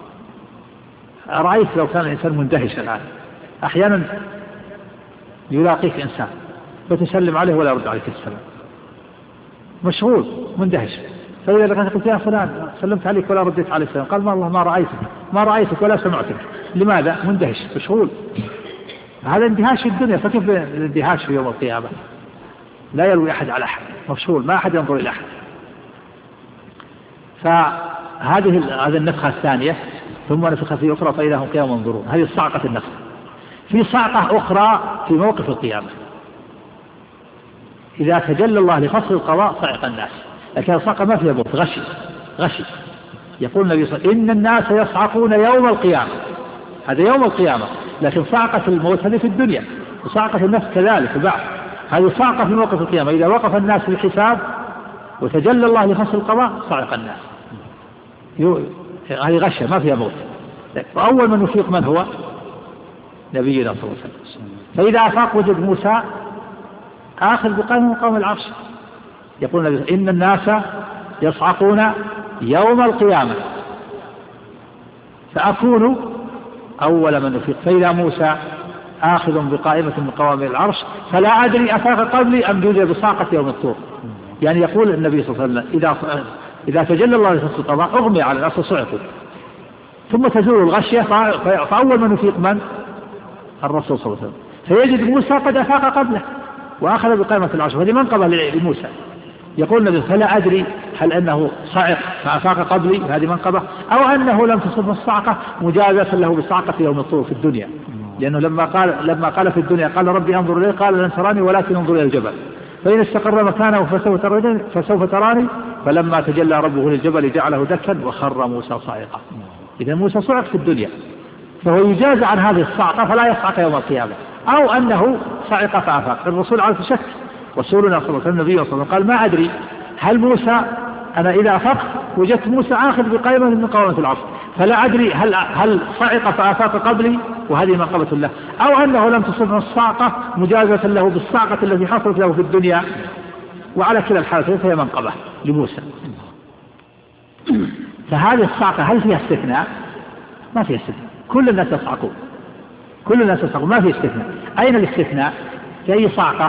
أرأيت لو كان الإنسان مندهش الآن، أحيانا يلاقيك إنسان فتسلم عليه ولا يرد عليك السلام، مشغول مندهش، فإذا لقيت قلت يا فلان سلمت عليك ولا رديت عليه السلام، قال ما الله ما رأيتك ولا سمعتك. لماذا؟ مندهش مشغول. هذا اندهاش في الدنيا، فكيف الاندهاش في يوم القيامة؟ لا يروي أحد على أحد، مفصول ما أحد ينظر إلى أحد. فهذه النفخة الثانية، ثم نفخ في أخرى فإذا هم قيام ينظرون، هذه صعقة النفخ. في صعقة أخرى في موقف القيامة، إذا تجلى الله لفصل القضاء صعق الناس، لكن الصعقة ما فيها موت، غشي. يقول النبي صلى الله عليه وسلم إن الناس يصعقون يوم القيامة، هذا يوم القيامة، لكن صعقة الموت هذه في الدنيا، وصعقة النفس كذلك بعد، هذه صعقة في موقف القيامة، إذا وقف الناس في الحساب وتجلى الله لفصل القضاء صعق الناس. هذه غشة ما فيها موت. وأول من يفيق من هو؟ نبينا صلى الله عليه وسلم. فإذا أفاق وجد موسى آخذ بقائمه مقام العرش. يقول النبي إن الناس يصعقون يوم القيامة فأكون أول من يفيق، فإذا موسى آخذ بقائمة من قوام العرش فلا أدري أفاق قبلي أم جوزي بصاقة يوم الطور. يعني يقول النبي صلى الله عليه وسلم إذا تجلى الله لفصل القضاء أغمي على الناس صعقوا، ثم تزول الغشية، فأول من يفيق من؟ الرسول صلى الله عليه وسلم، فيجد موسى قد أفاق قبله وأخذ بقائمة العرش، وهذه منقبة لموسى. يقول النبي فلا أدري هل أنه صعق فأفاق قبلي هذه منقبة، أو أنه لم تصب الصعقة مجازة له بالصعقة يوم الطور في الدنيا، لأنه لما قال في الدنيا قال ربي أنظر إليه، قال لن تراني ولكن انظر إلى الجبل فإن استقر مكانه فسوف تراني، فلما تجلى ربه للجبل جعله دكا وخر موسى صاعقا. إذا موسى صعق في الدنيا فهو يجاز عن هذه الصعقة فلا يصعق يوم القيامة، أو أنه صعق فأفاق. الرسول عليه الشك، رسولنا صلى الله عليه وسلم النبي صلى الله عليه وسلم قال ما أدري هل موسى أنا إذا أفقت وجدت موسى آخذ بقائمة من قوامة العرش، فلا أدري هل صعق فأفاق قبلي وهذه منقبة له، أو أنه لم تصبه الصعقة مجازة له بالصعقة التي حصلت له في الدنيا. وعلى كلا الحالتين فهي منقبة لموسى. فهذه الصعقة هل فيها استثناء؟ ما فيها استثناء، كل الناس يصعقون، ما في استثناء. أين الاستثناء؟ في أي صعقة؟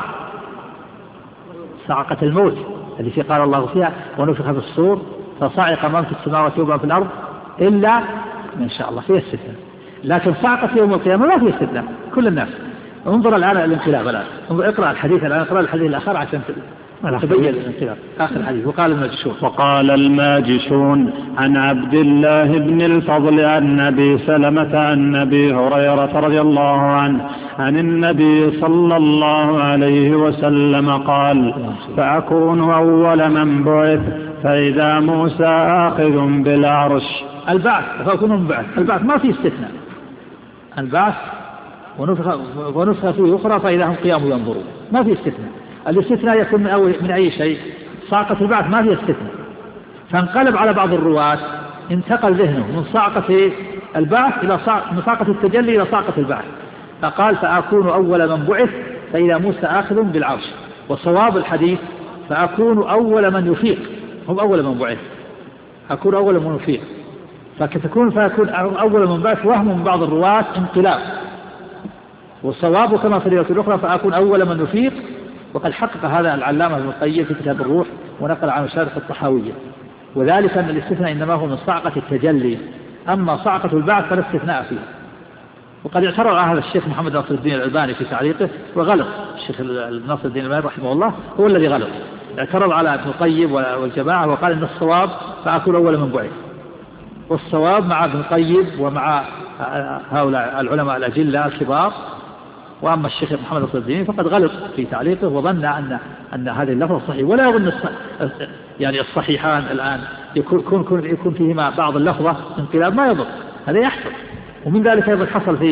صعقة الموت التي قال الله فيها ونفخ في الصور فصعق من في السماوات ومن في الأرض إلا من شاء الله، فيها استثناء. لكن صعقة يوم القيامة ما فيها استثناء، كل الناس. انظر الآن الانقلاب، الآن اقرأ الحديث الآن، اقرأ الحديث الآخر عشان تبين الانقلاب. آخر الحديث وقال الماجشون عن عبد الله بن الفضل عن أبي سلمة عن أبي هريرة رضي الله عنه عن النبي صلى الله عليه وسلم قال فأكون أول من بعث فإذا موسى آخذ بالعرش. البعث فأكون بعث، البعث ما في استثناء، البعث ونفخ فيه أخرى فإذا هم قيام ينظرون، ما في استثناء. الاستثناء يكون من أي شيء؟ صعقة البعث ما فيها استثناء. فانقلب على بعض الرواة، انتقل ذهنه من صعقة البعث إلى من صعقة التجلي إلى صعقة البعث، فقال فأكون أول من بعث فإذا موسى آخذ بالعرش. وصواب الحديث فأكون أول من يفيق، هم أول من بعث، أكون أول من يفيق، فكون أول من بعث وهم من بعض الرواة انقلاب. والصواب كما في الرواية الأخرى فأكون أول من يفيق، وقد حقق هذا العلامة ابن القيم في كتاب الروح ونقل عن شارح الطحاوية، وذلك أن الاستثناء إنما هو من صعقة التجلي، أما صعقة البعث فلا استثناء فيه. وقد اعترض على هذا الشيخ محمد ناصر الدين الألباني في تعليقه وغلط. الشيخ ناصر الدين الألباني رحمه الله هو الذي غلط، اعترض على ابن القيم والجماعة وقال إن الصواب فأكون أول من بعث، والصواب مع ابن القيم ومع هؤلاء العلماء الأجلة الكبار. وأما الشيخ محمد ناصر الدين فقد غلط في تعليقه وظن أن هذه اللفظة صحيح، ولا يظن يعني الصحيحان الآن يكون فيهما بعض اللفظة انقلاب، ما يضر، هذا يحصل. ومن ذلك أيضا حصل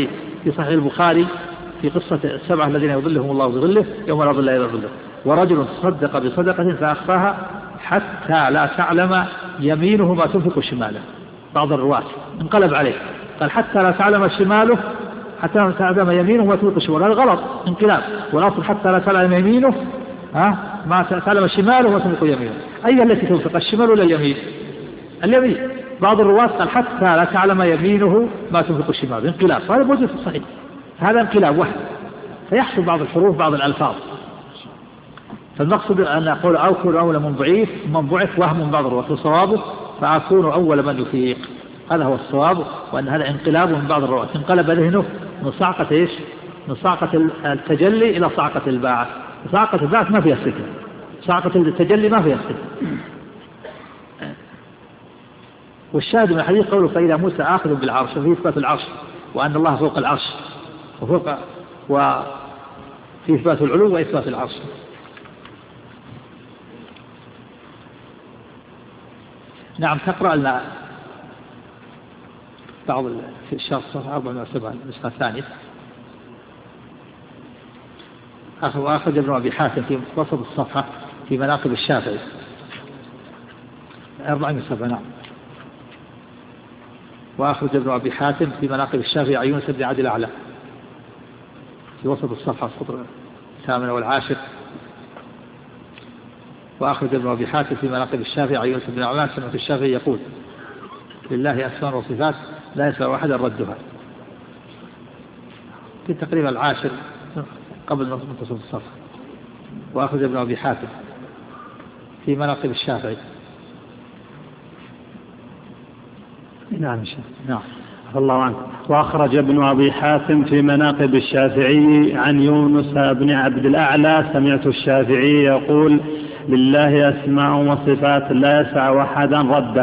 في صحيح البخاري في قصة السبعة الذين يظلهم الله بظله يوم لا ظل إلا ظله. ورجل تصدق بصدقة فأخفاها حتى لا تعلم يمينه ما تنفق شماله. بعض الرواة انقلب عليه قال حتى لا تعلم شماله حتى لا تعلم يمينه ما تنفق شماله. هذا غلط انقلاب، والأصل حتى لا تعلم يمينه ما تعلم شماله ما تنفق يمينه. أي التي تنفق الشمال ولا اليمين؟ اليمين. بعض الرواة قال حتى لا تعلم يمينه ما تنفق شماله. انقلاب، هذا موجود في الصحيح، هذا انقلاب واحد، فيحصل بعض الحروف بعض الألفاظ. فالمقصد أن أقول أكون أول من ضعيف من ضعف وهم من بعض الرواة وصوابه فأكون أول من يفيق. هذا هو الصواب، وأن هذا انقلاب من بعض الرواة انقلب ذهنه من صعقة إيش؟ من صعقة التجلي إلى صعقة الباعث. صعقة الباعث ما فيها سكن، صعقة التجلي ما فيها سكن. والشاهد من الحديث قوله فإذا موسى آخذ بالعرش، فيه إثبات العرش وأن الله فوق العرش وفي إثبات العلو وإثبات العرش. نعم. تقرأ لنا بعض في الشرح صفحة 407 النسخة الثانية. أخرج ابن أبي حاتم في وسط الصفحة في مناقب الشافعي 407. نعم. وأخرج ابن أبي حاتم في مناقب الشافعي عن يونس بن عبد الأعلى في وسط الصفحة السطر 8 والعاشر. وأخرج ابن أبي حاتم في مناقب الشافعي عن يونس بن عبد سمعت الشافعي يقول لله أسماء وصفات لا يسمع أحد ردها، في تقريبا العاشر قبل منتصف الصفحة. وأخرج ابن أبي حاتم في مناقب الشافعي. نعم. نعم. الله عنه. وأخرج ابن أبي حاتم في مناقب الشافعي عن يونس بن عبد الأعلى سمعت الشافعي يقول لله أسماء وصفات لا يسع أحدا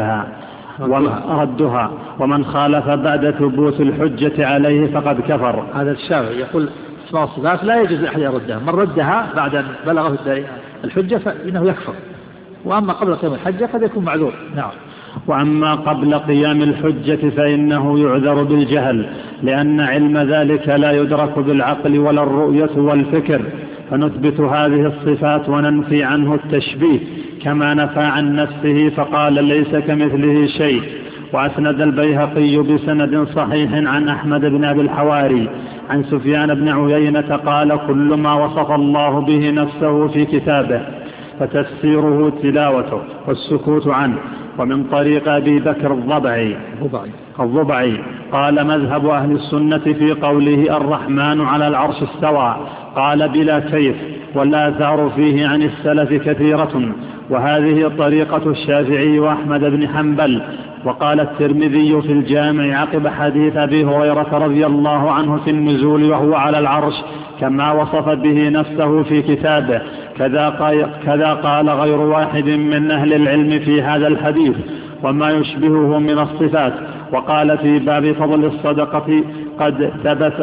ردها ومن خالف بعد ثبوت الحجة عليه فقد كفر. هذا الشافعي يقول أسماء وصفات لا يجوز أحد يردها، من ردها بعد أن بلغه الحجة فإنه يكفر، وأما قبل قيام الحجة قد يكون معذور. نعم. وأما قبل قيام الحجة فإنه يعذر بالجهل، لأن علم ذلك لا يدرك بالعقل ولا الرؤية والفكر، فنثبت هذه الصفات وننفي عنه التشبيه كما نفى عن نفسه فقال ليس كمثله شيء. وأسند البيهقي بسند صحيح عن أحمد بن أبي الحواري عن سفيان بن عيينة قال كل ما وصف الله به نفسه في كتابه فتفسيره تلاوته والسكوت عنه. ومن طريق أبي بكر الضبعي قال مذهب أهل السنة في قوله الرحمن على العرش استوى قال بلا كيف، والآثار فيه عن السلف كثيرة، وهذه طريقة الشافعي وأحمد بن حنبل. وقال الترمذي في الجامع عقب حديث أبي هريرة رضي الله عنه في النزول وهو على العرش كما وصف به نفسه في كتابه، كذا قال غير واحد من أهل العلم في هذا الحديث وما يشبهه من الصفات. وقال في باب فضل الصدقة قد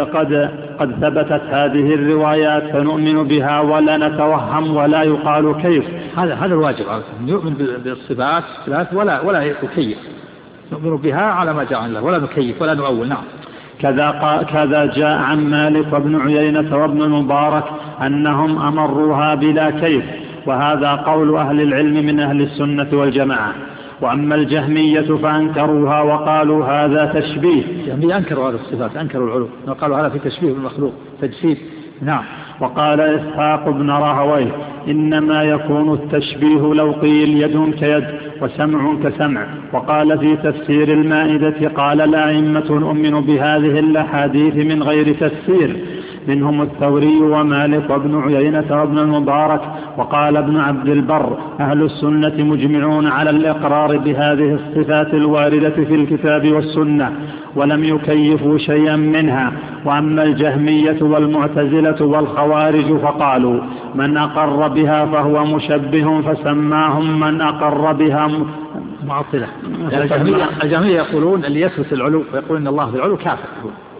ثبتت هذه الروايات فنؤمن بها ولا نتوهم ولا يقال كيف. هذا الواجب نؤمن بالصفات ولا نكيف، نؤمن بها على ما جاء الله ولا نكيف ولا نؤول. نعم. كذا جاء عن مالك وابن عيينة وابن المبارك أنهم أمروها بلا كيف، وهذا قول أهل العلم من أهل السنة والجماعة. وأما الجهمية فأنكروها وقالوا هذا تشبيه. الجهمية أنكروا هذه الصفات، أنكروا العلو وقالوا هذا في تشبيه بالمخلوق تجسيد. نعم. وقال إسحاق بن راهويه إنما يكون التشبيه لو قيل يد كيد وسمع كسمع. وقال في تفسير المائدة قال الأئمة نؤمن بهذه الأحاديث من غير تفسير، منهم الثوري ومالك وابن عيينة وابن المبارك. وقال ابن عبد البر أهل السنة مجمعون على الإقرار بهذه الصفات الواردة في الكتاب والسنة ولم يكيفوا شيئا منها. وأما الجهمية والمعتزلة والخوارج فقالوا من أقر بها فهو مشبه فسماهم من أقر بها معطلة. الجهمية يقولون اللي يثبت العلو ويقول إن الله في العلو كافر،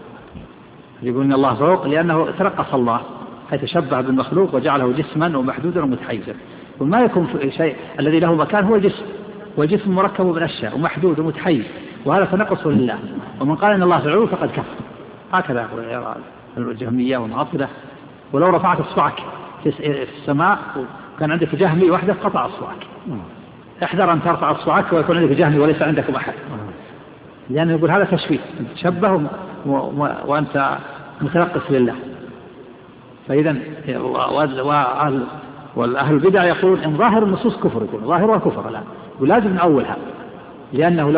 يقول إن الله فوق لأنه ترقص الله حيث تشبه بالمخلوق وجعله جسما ومحدودا ومتحيزا، وما يكون في شيء الذي له مكان هو جسم، وجسم مركب من أشياء ومحدود ومتحيز، وهذا تنقص لله. ومن قال إن الله في العلو فقد كفر، هكذا يرى الجهمية والمعطلة. ولو رفعت إصبعك في السماء وكان عندك جهمي وحدك قطع إصبعك. احذر أن ترفع إصبعك ويكون عندك جهمي وليس عندكم أحد، لأنه يقول هذا تشبيه، تشبه وأنت متنقص لله. فإذا والأهل البدع يقول إن ظاهر النصوص كفر، يقول ظاهرها كفر، لا ولازم من أولها، لأنه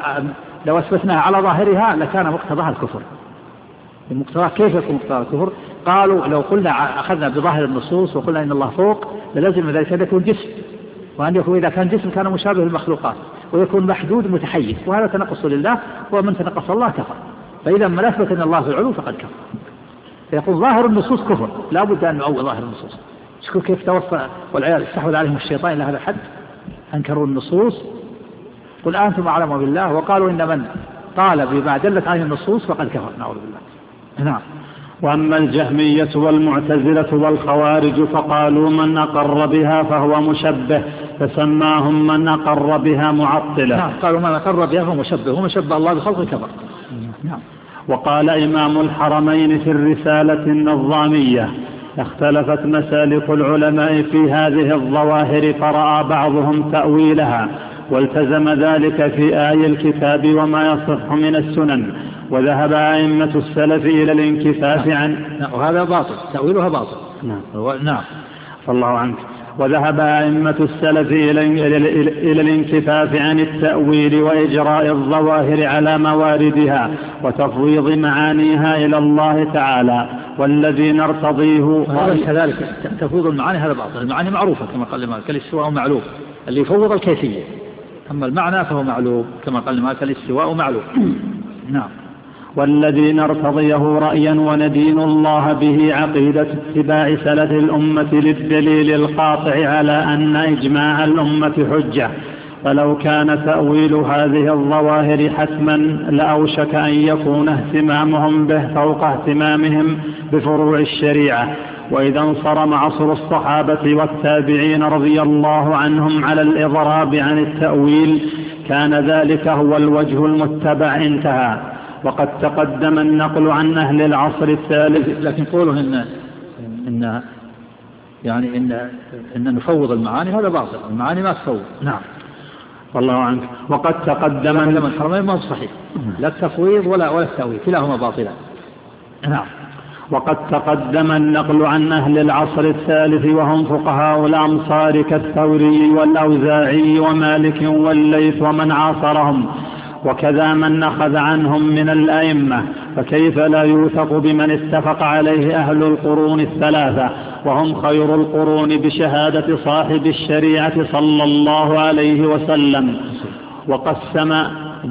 لو أثبتناها على ظاهرها لكان مقتضاها الكفر. المقتضى كيف يكون مقتضى الكفر؟ قالوا لو قلنا أخذنا بظاهر النصوص وقلنا إن الله فوق للازم ذلك أن يكون جسم، وأن يكون إذا كان جسم كان مشابه للمخلوقات ويكون محدود متحيز، وهذا تنقص لله، ومن تنقص الله كفر. فإذا ما نثبت أن الله في العلو فقد كفر. فيقول ظاهر النصوص كفر، لا بد أن نؤول ظاهر النصوص. شكو كيف توصل والعيال استحوذ عليهم الشيطان إلى هذا الحد، أنكروا النصوص. قل أنتم أعلم بالله، وقالوا إن من قال بما دلت عليه النصوص فقد كفر، نعوذ بالله. نعم. وأما الجهمية والمعتزلة والخوارج فقالوا من أقر بها فهو مشبه، فسماهم من أقر بها معطلة. نعم، قالوا من أقر بها فهو مشبه، ومن شبه الله بخلقه كفر. نعم. وقال إمام الحرمين في الرسالة النظامية: اختلفت مسالك العلماء في هذه الظواهر، فرأى بعضهم تأويلها والتزم ذلك في آي الكتاب وما يصح من السنن، وذهب أئمة السلف إلى الانكفاف عن وهذا باطل، تأويلها باطل. نعم. فالله عنك. وذهب أئمة السلف إلى الانكفاف عن التأويل وإجراء الظواهر على مواردها وتفويض معانيها إلى الله تعالى، والذي نرتضيه كذلك تفويض المعاني هذا باطل. المعاني معروفة كما قال المالك، الاستواء معلوم، اللي يفوض الكيفية، أما المعنى فهو معلوم كما قال المالك، الاستواء معلوم. نعم. والذي نرتضيه رأيا وندين الله به عقيدة اتباع سلف الأمة للدليل القاطع على أن إجماع الأمة حجة، فلو كان تأويل هذه الظواهر حتما لأوشك أن يكون اهتمامهم به فوق اهتمامهم بفروع الشريعة. وإذا انصرم عصر الصحابة والتابعين رضي الله عنهم على الإضراب عن التأويل كان ذلك هو الوجه المتبع. انتهى. وقد تقدم النقل عن أهل العصر الثالث. لكن قوله إن نفوض المعاني هذا باطل، المعاني ما تفوض. نعم. والله عنك. وقد تقدم الحرمين ما هو صحيح، لا التفويض ولا التأويل، كلاهما باطلا. نعم. وقد تقدم النقل عن أهل العصر الثالث وهم فقهاء الأمصار كالثوري والأوزاعي ومالك والليث ومن عاصرهم، وكذا من أخذ عنهم من الأئمة، فكيف لا يوثق بمن اتفق عليه أهل القرون الثلاثة وهم خير القرون بشهادة صاحب الشريعة صلى الله عليه وسلم. وقسم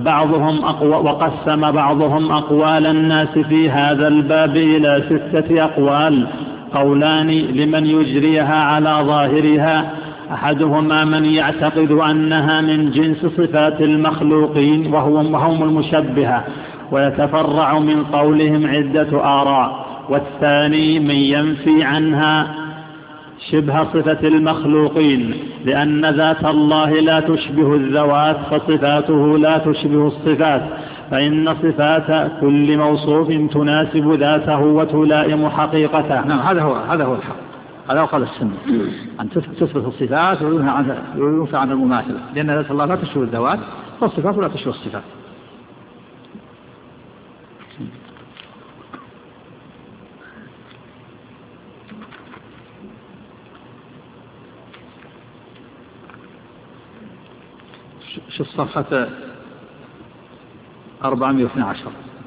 بعضهم أقوال الناس في هذا الباب إلى 6 أقوال: قولان لمن يجريها على ظاهرها، أحدهما من يعتقد أنها من جنس صفات المخلوقين وهم المشبهة، ويتفرع من قولهم عدة آراء، والثاني من ينفي عنها شبه صفة المخلوقين، لأن ذات الله لا تشبه الذوات فصفاته لا تشبه الصفات، فإن صفات كل موصوف تناسب ذاته وتلائم حقيقته. نعم، هذا هو الحق، هذا هو قال السنة، أن تثبت الصفات وينفى عن المماثلة، لأن ذات الله لا تشبه الذوات والصفات لا تشبه الصفات. شوف صفحة 412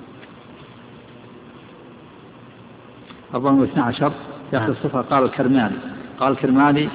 يأخذ الصفحة. قال الكرماني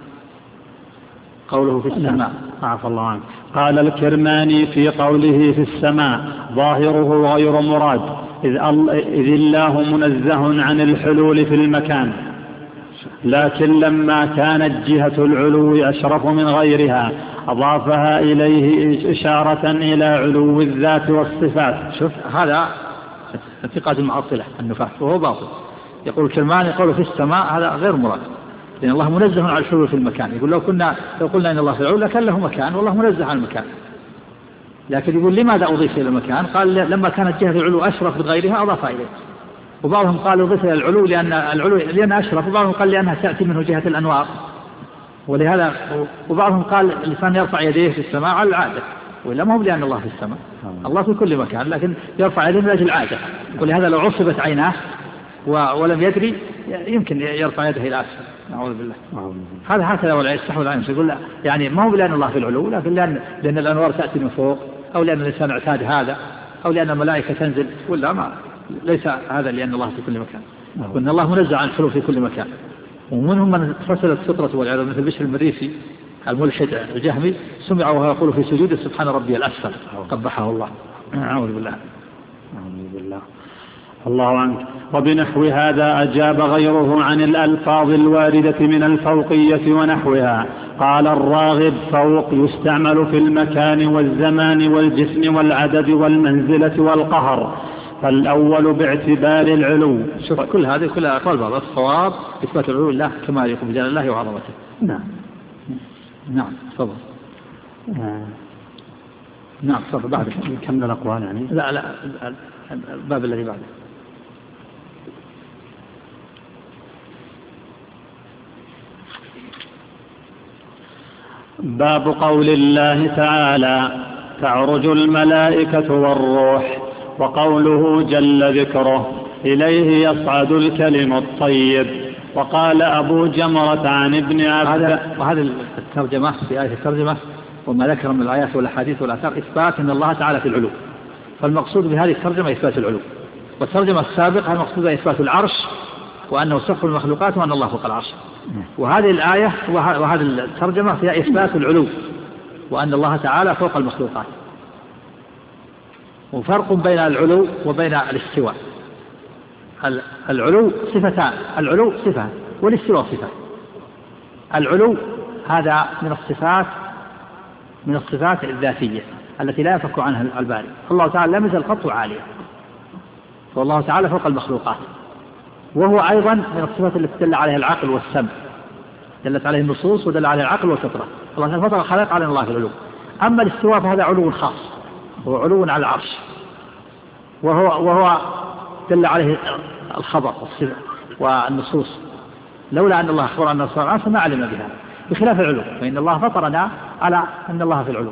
قوله في السماء. عفى الله عنك. قال الكرماني في قوله في السماء ظاهره غير مراد، إذ الله منزه عن الحلول في المكان، لكن لما كانت جهة العلو أشرف من غيرها أضافها إليه إشارة إلى علو الذات والصفات. شوف هذا اعتقاد المعطلة النفاة وهو باطل. يقول الكرماني قوله في السماء هذا غير مراد، لأن الله منزه عن الحلول في المكان. يقول لو قلنا إن الله في العلو لكان له مكان، والله منزه عن المكان، لكن يقول لماذا أضيف إلى المكان؟ قال لما كانت جهة العلو أشرف من غيرها أضاف إليه. وبعضهم قال أضيف إلى العلو لأن أشرف، وبعضهم قال لأنها تأتي منه جهة الأنوار، ولهذا وبعضهم قال الإنسان يرفع يديه في السماء على العادة، ولا ما هو لأن الله في السماء، الله في كل مكان، لكن يرفع يديه من أجل العادة. ولهذا لو عصبت عيناه ولم يدري يمكن يرفع يده إلى أسفل، نعوذ بالله. هذا هكذا ولا يستحوذ العين، يقول لا يعني ما هو لأن الله في العلو، لكن لأن الأنوار تأتي من فوق، أو لأن الإنسان اعتاد هذا، أو لأن الملائكة تنزل، ولا ما ليس هذا لأن الله في كل مكان، وأن الله منزع عن الحلول في كل مكان. ومنهم من فصلت فطرته والعياذ، مثل بشر المريسي الملحد الجهمي، سمع وهو يقول في سجوده سبحان ربي الأسفل، قبحه الله. أعوذ بالله. الله عنك. وبنحو هذا أجاب غيره عن الألفاظ الواردة من الفوقية ونحوها. قال الراغب: فوق يستعمل في المكان والزمان والجسم والعدد والمنزلة والقهر، فالأول باعتبار العلو. شوف كل هذه كلها أقوال بعض، الصواب إثبات العلو لله كما يقول بجلال الله وعظمته. نعم تفضل. نعم تفضل. بعد كم من الأقوال يعني؟ لا الباب الذي بعده. باب قول الله تعالى: تعرج الملائكة والروح، وقوله جل ذكره: إليه يصعد الكلم الطيب. وقال أبو جمرة عن ابن عباس. وهذه الترجمة في آية الترجمة وما ذكر من الآيات والأحاديث والآثار إثبات أن الله تعالى في العلو، فالمقصود بهذه الترجمة إثبات العلو. والترجمة السابقة المقصود بها إثبات العرش، وأنه سقف المخلوقات، وأن الله فوق العرش. وهذه الآية وهذه الترجمة فيها إثبات العلو، وأن الله تعالى فوق المخلوقات. وفرق بين العلو وبين الاستواء. العلو صفتان، العلو صفة والاستواء صفة. العلو هذا من الصفات الذاتية التي لا يفك عنها الباري. الله تعالى لم يزل قط عاليا، والله تعالى فوق المخلوقات. وهو أيضا من الصفات التي دل عليها العقل والسمع، دلت عليه النصوص ودل عليه العقل والفطرة. الله تعالى الفطرة خلق على الله في العلو. أما الاستواء فهذا علو خاص، هو علو على العرش، وهو دل عليه الخبر والنصوص. لولا أن الله أخبر أن الله ما علم بها، بخلاف العلو، فإن الله فطرنا على أن الله في العلو.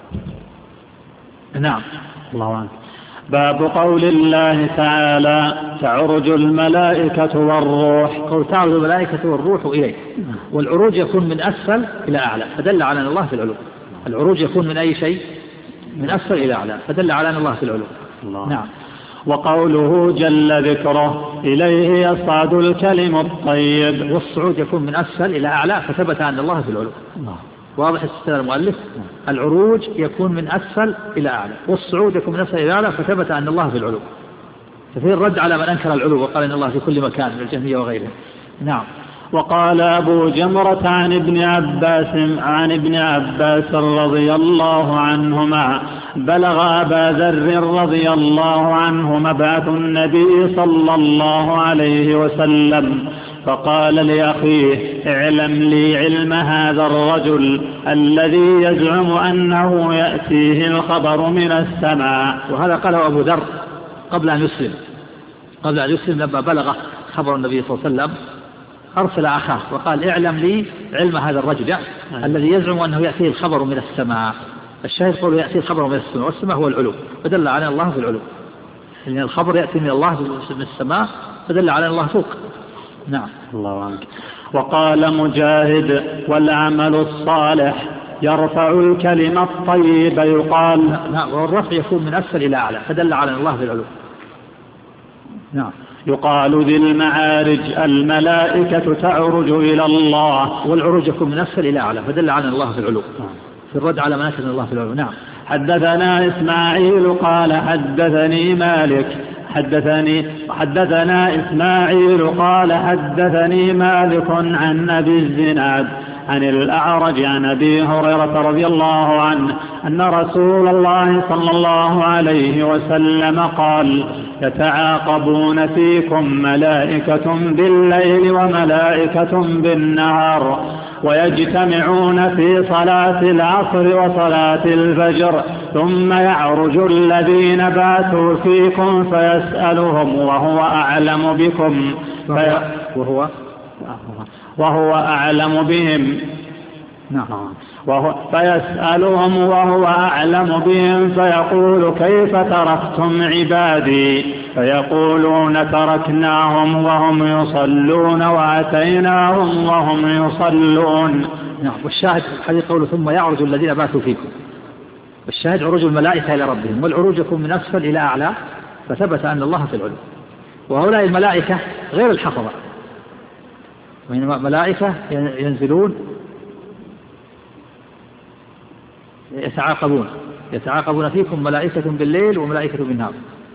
نعم. الله عنه. باب قول الله تعالى: تعرج الملائكة والروح. قول تعرج الملائكة والروح إليه، والعروج يكون من أسفل إلى أعلى، فدل على أن الله في العلو. العروج يكون من أي شيء؟ من أسفل إلى أعلى، فدل على أن الله في العلو. نعم. وقوله جل ذكره: إليه يصعد الكلم الطيب. والصعود يكون من أسفل إلى أعلى، فثبت أن الله في العلو. واضح استدلال المؤلف؟ العروج يكون من أسفل إلى أعلى، والصعود يكون من أسفل إلى أعلى، فثبت أن الله في العلو. ففي الرد على من أنكر العلو وقال إن الله في كل مكان من الجهمية وغيره. نعم. وقال أبو جمرة عن ابن عباس رضي الله عنهما: بلغ أبا ذر رضي الله عنه مبعث النبي صلى الله عليه وسلم، فقال لأخيه: اعلم لي علم هذا الرجل الذي يزعم أنه يأتيه الخبر من السماء. وهذا قاله أبو ذر قبل أن يسلم لما بلغ خبر النبي صلى الله عليه وسلم أرسل أخاه وقال: اعلم لي علم هذا الرجل الذي يزعم أنه يأتيه الخبر من السماء. الشاهد قوله يأتيه الخبر من السماء، والسماء هو العلو، فدل على الله في العلو، لأن يعني الخبر يأتي من الله من السماء، فدل على الله فوق. نعم. الله عنك. وقال مجاهد: والعمل الصالح يرفع الكلم الطيب يقال. نعم. والرفع يكون من أسفل إلى أعلى، فدل على الله في العلو. نعم. يقال ذي المعارج: الملائكة تعرج إلى الله. والعروج يكون من أسفل إلى أعلى، فدل على الله في العلو، في الرد على ما نكر الله في العلو. نعم. حدثنا إسماعيل قال حدثني مالك حدثنا إسماعيل قال حدثني مالك عن أبي الزناد عن الأعرج عن أبي هريرة رضي الله عنه أن رسول الله صلى الله عليه وسلم قال: يتعاقبون فيكم ملائكة بالليل وملائكة بالنهار، ويجتمعون في صلاة العصر وصلاة الفجر، ثم يعرج الذين باتوا فيكم فيسألهم وهو أعلم بكم وهو أعلم بهم. فيسألهم وهو أعلم بهم فيقول كيف تركتم عبادي فيقولون تركناهم وهم يصلون وأتيناهم وهم يصلون. والشاهد الحديث قوله ثم يعرج الذين باتوا فيكم، والشاهد عروج الملائكة إلى ربهم، والعروج يكون من أسفل إلى أعلى، فثبت أن الله في العلو. وهؤلاء الملائكة غير الحفظة، من ملائكة ينزلون يتعاقبون فيكم ملائكة بالليل وملائكة بالنهار.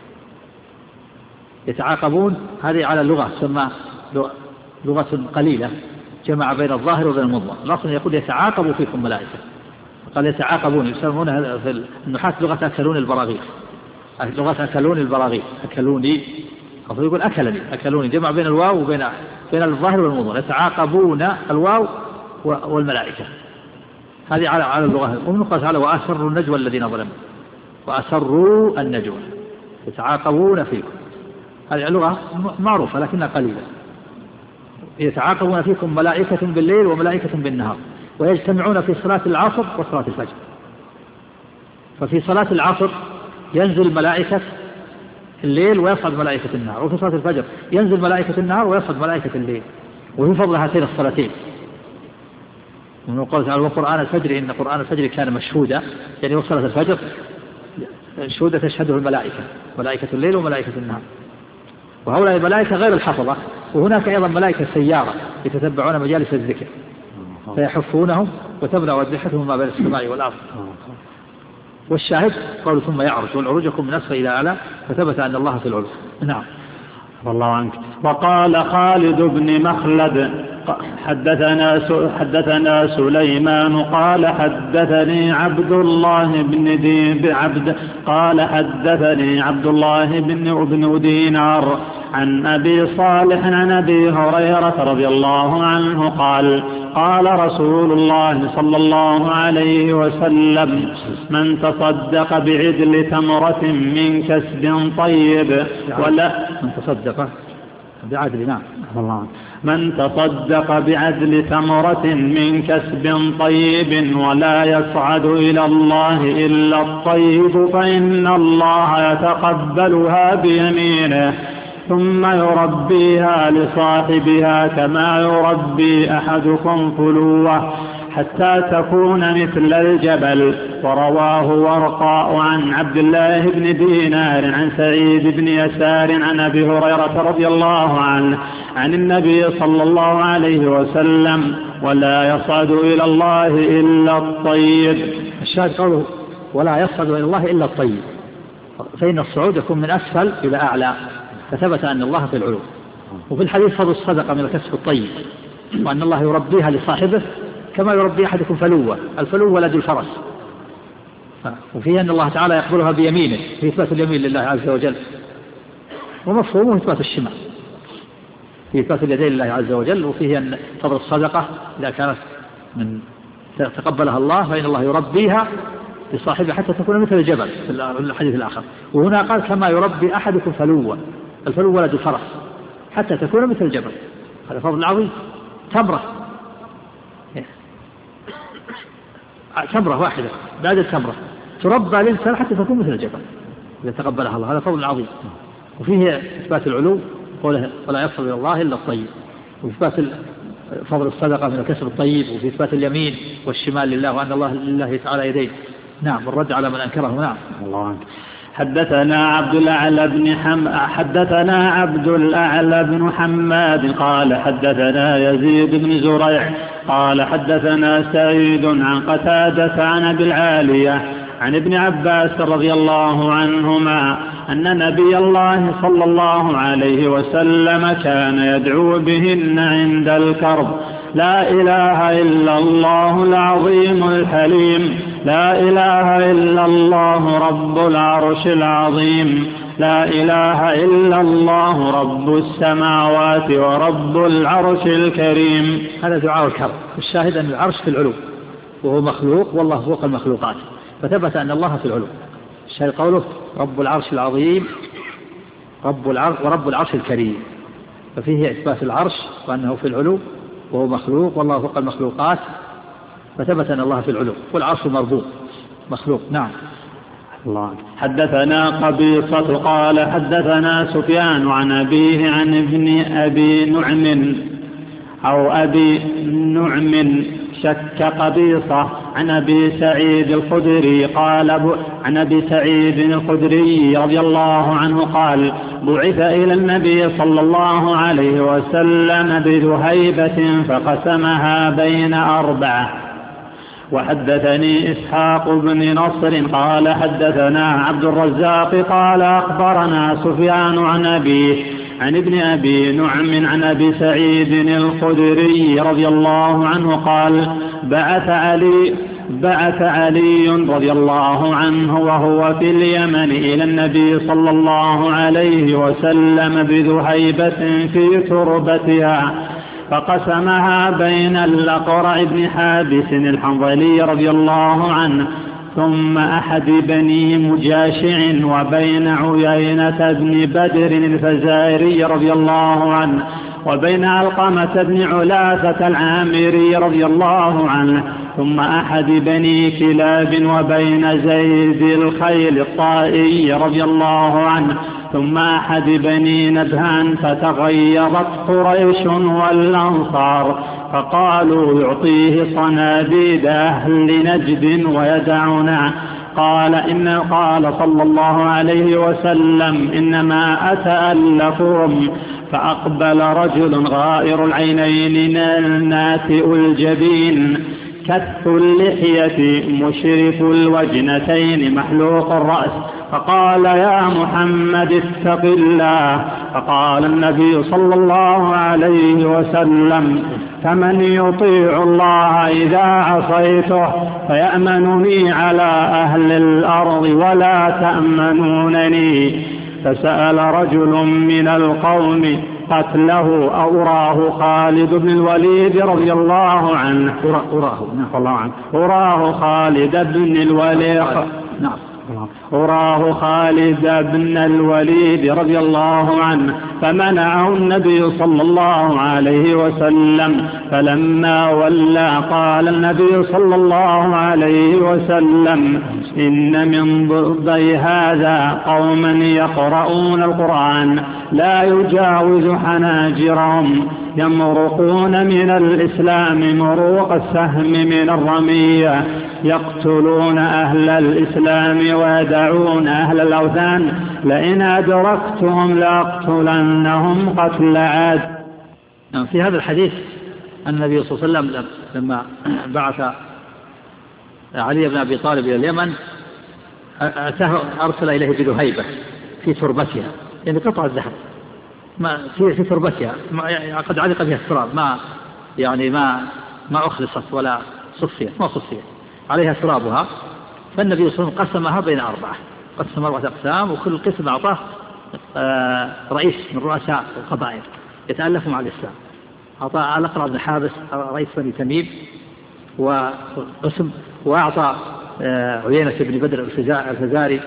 يتعاقبون هذه على اللغة تسمى لغة قليلة جمع بين الظاهر وبين المضمر. الأصل يقول يتعاقب فيكم ملائكة، قال يتعاقبون، يسمونها في النحاة لغة أكلون البراغيث، لغة أكلون البراغيث، أكلوني، أصل يقول أكلوني جمع بين الواو وبين الظاهر والمضمر. يتعاقبون الواو والملائكة، هذه على اللغة. ومن قال تعالى وأسروا النجوى الذين ظلموا، وأسروا النجوى يتعاقبون فيكم، هذه اللغة معروفة لكنها قليلة. يتعاقبون فيكم ملائكة بالليل وملائكة بالنهار، ويجتمعون في صلاة العصر وصلاة الفجر. ففي صلاة العصر ينزل ملائكة الليل ويصعد ملائكة النهار، وفي صلاة الفجر ينزل ملائكة النهار ويصعد ملائكة الليل. وفي فضل هاتين الصلاتين من قول تعالى وقرآن الفجر إن قرآن الفجر كان مشهودا، يعني وصلت الفجر مشهودة تشهده الملائكة، ملائكة الليل وملائكة النهار. وهؤلاء الملائكة غير الحفظة. وهناك أيضا ملائكة سيارة يتتبعون مجالس الذكر فيحفونهم وتملأ أجنحتهم ما بين السماء والأرض. والشاهد قول ثم يعرج، والعروج يكون من أسفل إلى أعلى، فثبت أن الله في العلو. نعم. والله عنك. وقال خالد بن مخلد حدثنا سليمان قال حدثني عبد الله بن دينار عن أبي صالح عن أبي هريرة رضي الله عنه قال قال رسول الله صلى الله عليه وسلم من تصدق بعدل تمرة من كسب طيب من تصدق بعدل تمرة من كسب طيب ولا يصعد إلى الله إلا الطيب فإن الله يتقبلها بيمينه ثم يربيها لصاحبها كما يربي أحدكم فلوه حتى تكون مثل الجبل. ورواه ورقاء عن عبد الله بن دينار عن سعيد بن يسار عن أبي هريرة رضي الله عنه عن النبي صلى الله عليه وسلم ولا يصعد إلى الله إلا الطيب. الشاهد قوله ولا يصعد إلى الله إلا الطيب، فإن الصعود يكون من أسفل إلى أعلى، فثبت أن الله في العلو. وفي الحديث فضل الصدقة من الكسب الطيب، وأن الله يربيها لصاحبه كما يربي أحدكم فلوة. الفلو ولد الفرس. وفيه أن الله تعالى يقبلها بيمينه، في إثبات اليمين لله عز وجل، ومفهومه إثبات الشمال في إثبات اليدين لله عز وجل. وفيه أن فضل الصدقة إذا كانت من تقبلها الله فإن الله يربيها لصاحبه حتى تكون مثل الجبل في الحديث الآخر. وهنا قال كما يربي أحدكم فلوة، الفلو ولد الفرس حتى تكون مثل الجبل، هذا فضل عظيم. تمرة واحدة بعد التمرة تربى الإنسان حتى تكون مثل الجبل إذا تقبلها الله، هذا فضل عظيم. وفيه إثبات العلو قوله ولا يصل إلى الله إلا الطيب، وإثبات فضل الصدقة من الكسب الطيب، وفي إثبات اليمين والشمال لله، وأن الله لله تعالى يدين. نعم. والرد على من أنكره. نعم. الله عنك. حدثنا عبد الأعلى بن حماد قال حدثنا يزيد بن زريع قال حدثنا سعيد عن قتادة عن أبي العالية عن ابن عباس رضي الله عنهما أن نبي الله صلى الله عليه وسلم كان يدعو بهن عند الكرب لا إله إلا الله العظيم الحليم، لا إله إلا الله رب العرش العظيم، لا إله إلا الله رب السماوات ورب العرش الكريم. هذا دعاء الكرب. الشاهد أن العرش في العلو وهو مخلوق والله فوق المخلوقات، فثبت أن الله في العلو. الشاهد قوله رب العرش العظيم ورب العرش الكريم، ففيه إثبات العرش وأنه في العلو وهو مخلوق والله فوق المخلوقات، فثبت أن الله في العلو والعرش مربوط مخلوق. نعم. الله. حدثنا قبيصة قال حدثنا سفيان عن أبيه عن ابن أبي نعم أو أبي نعم شك قبيصة عن أبي سعيد الخدري قال عن أبي سعيد الخدري رضي الله عنه قال بعث إلى النبي صلى الله عليه وسلم بذهيبة فقسمها بين 4. وحدثني إسحاق بن نصر قال حدثنا عبد الرزاق قال أخبرنا سفيان عن أبيه عن ابن أبي نعم عن أبي سعيد الخدري رضي الله عنه قال بعث علي رضي الله عنه وهو في اليمن إلى النبي صلى الله عليه وسلم بذهيبة في تربتها فقسمها بين الأقرع بن حابس الحنظلي رضي الله عنه ثم أحد بني مجاشع وبين عيينة بن بدر الفزاري رضي الله عنه وبين علقمة بن علاثة العامري رضي الله عنه ثم أحد بني كلاب وبين زيد الخيل الطائي رضي الله عنه ثم أحد بني نبهان فتغيرت قريش والأنصار فقالوا يعطيه صناديد أهل نجد ويدعنا قال صلى الله عليه وسلم إنما أتألفهم فأقبل رجل غائر العينين ناتئ الجبين كث اللحية مشرف الوجنتين محلوق الرأس فقال يا محمد اتق الله. فقال النبي صلى الله عليه وسلم فمن يطيع الله إذا عصيته فيأمنني على أهل الأرض ولا تأمنونني. فسأل رجل من القوم قتله أراه خالد بن الوليد رضي الله عنه أراه خالد بن الوليد أراه خالد بن الوليد رضي الله عنه فمنعه النبي صلى الله عليه وسلم فلما ولى قال النبي صلى الله عليه وسلم إن من ضد هذا قوما يقرؤون القرآن لا يجاوز حناجرهم يمرقون من الإسلام مروق السهم من الرمية يقتلون أهل الإسلام ويدعون أهل الأوثان لئن أدركتهم لأقتلنهم قتل عاد. في هذا الحديث أن النبي صلى الله عليه وسلم لما بعث علي بن أبي طالب إلى اليمن أرسل إليه بذهيبة في تربتها يعني قطعة ذهب في تربتها قد علق بها التراب ما أخلصت ولا صفيت عليها ترابها. فالنبي صلى الله عليه وسلم قسمها بين 4 قسم 4 أقسام وكل قسم أعطاه رئيس من رؤساء القبائل يتألف مع الإسلام. أعطى الأقرع بن حابس رئيس بني تميم وأعطى عيينة بن بدر الفزاري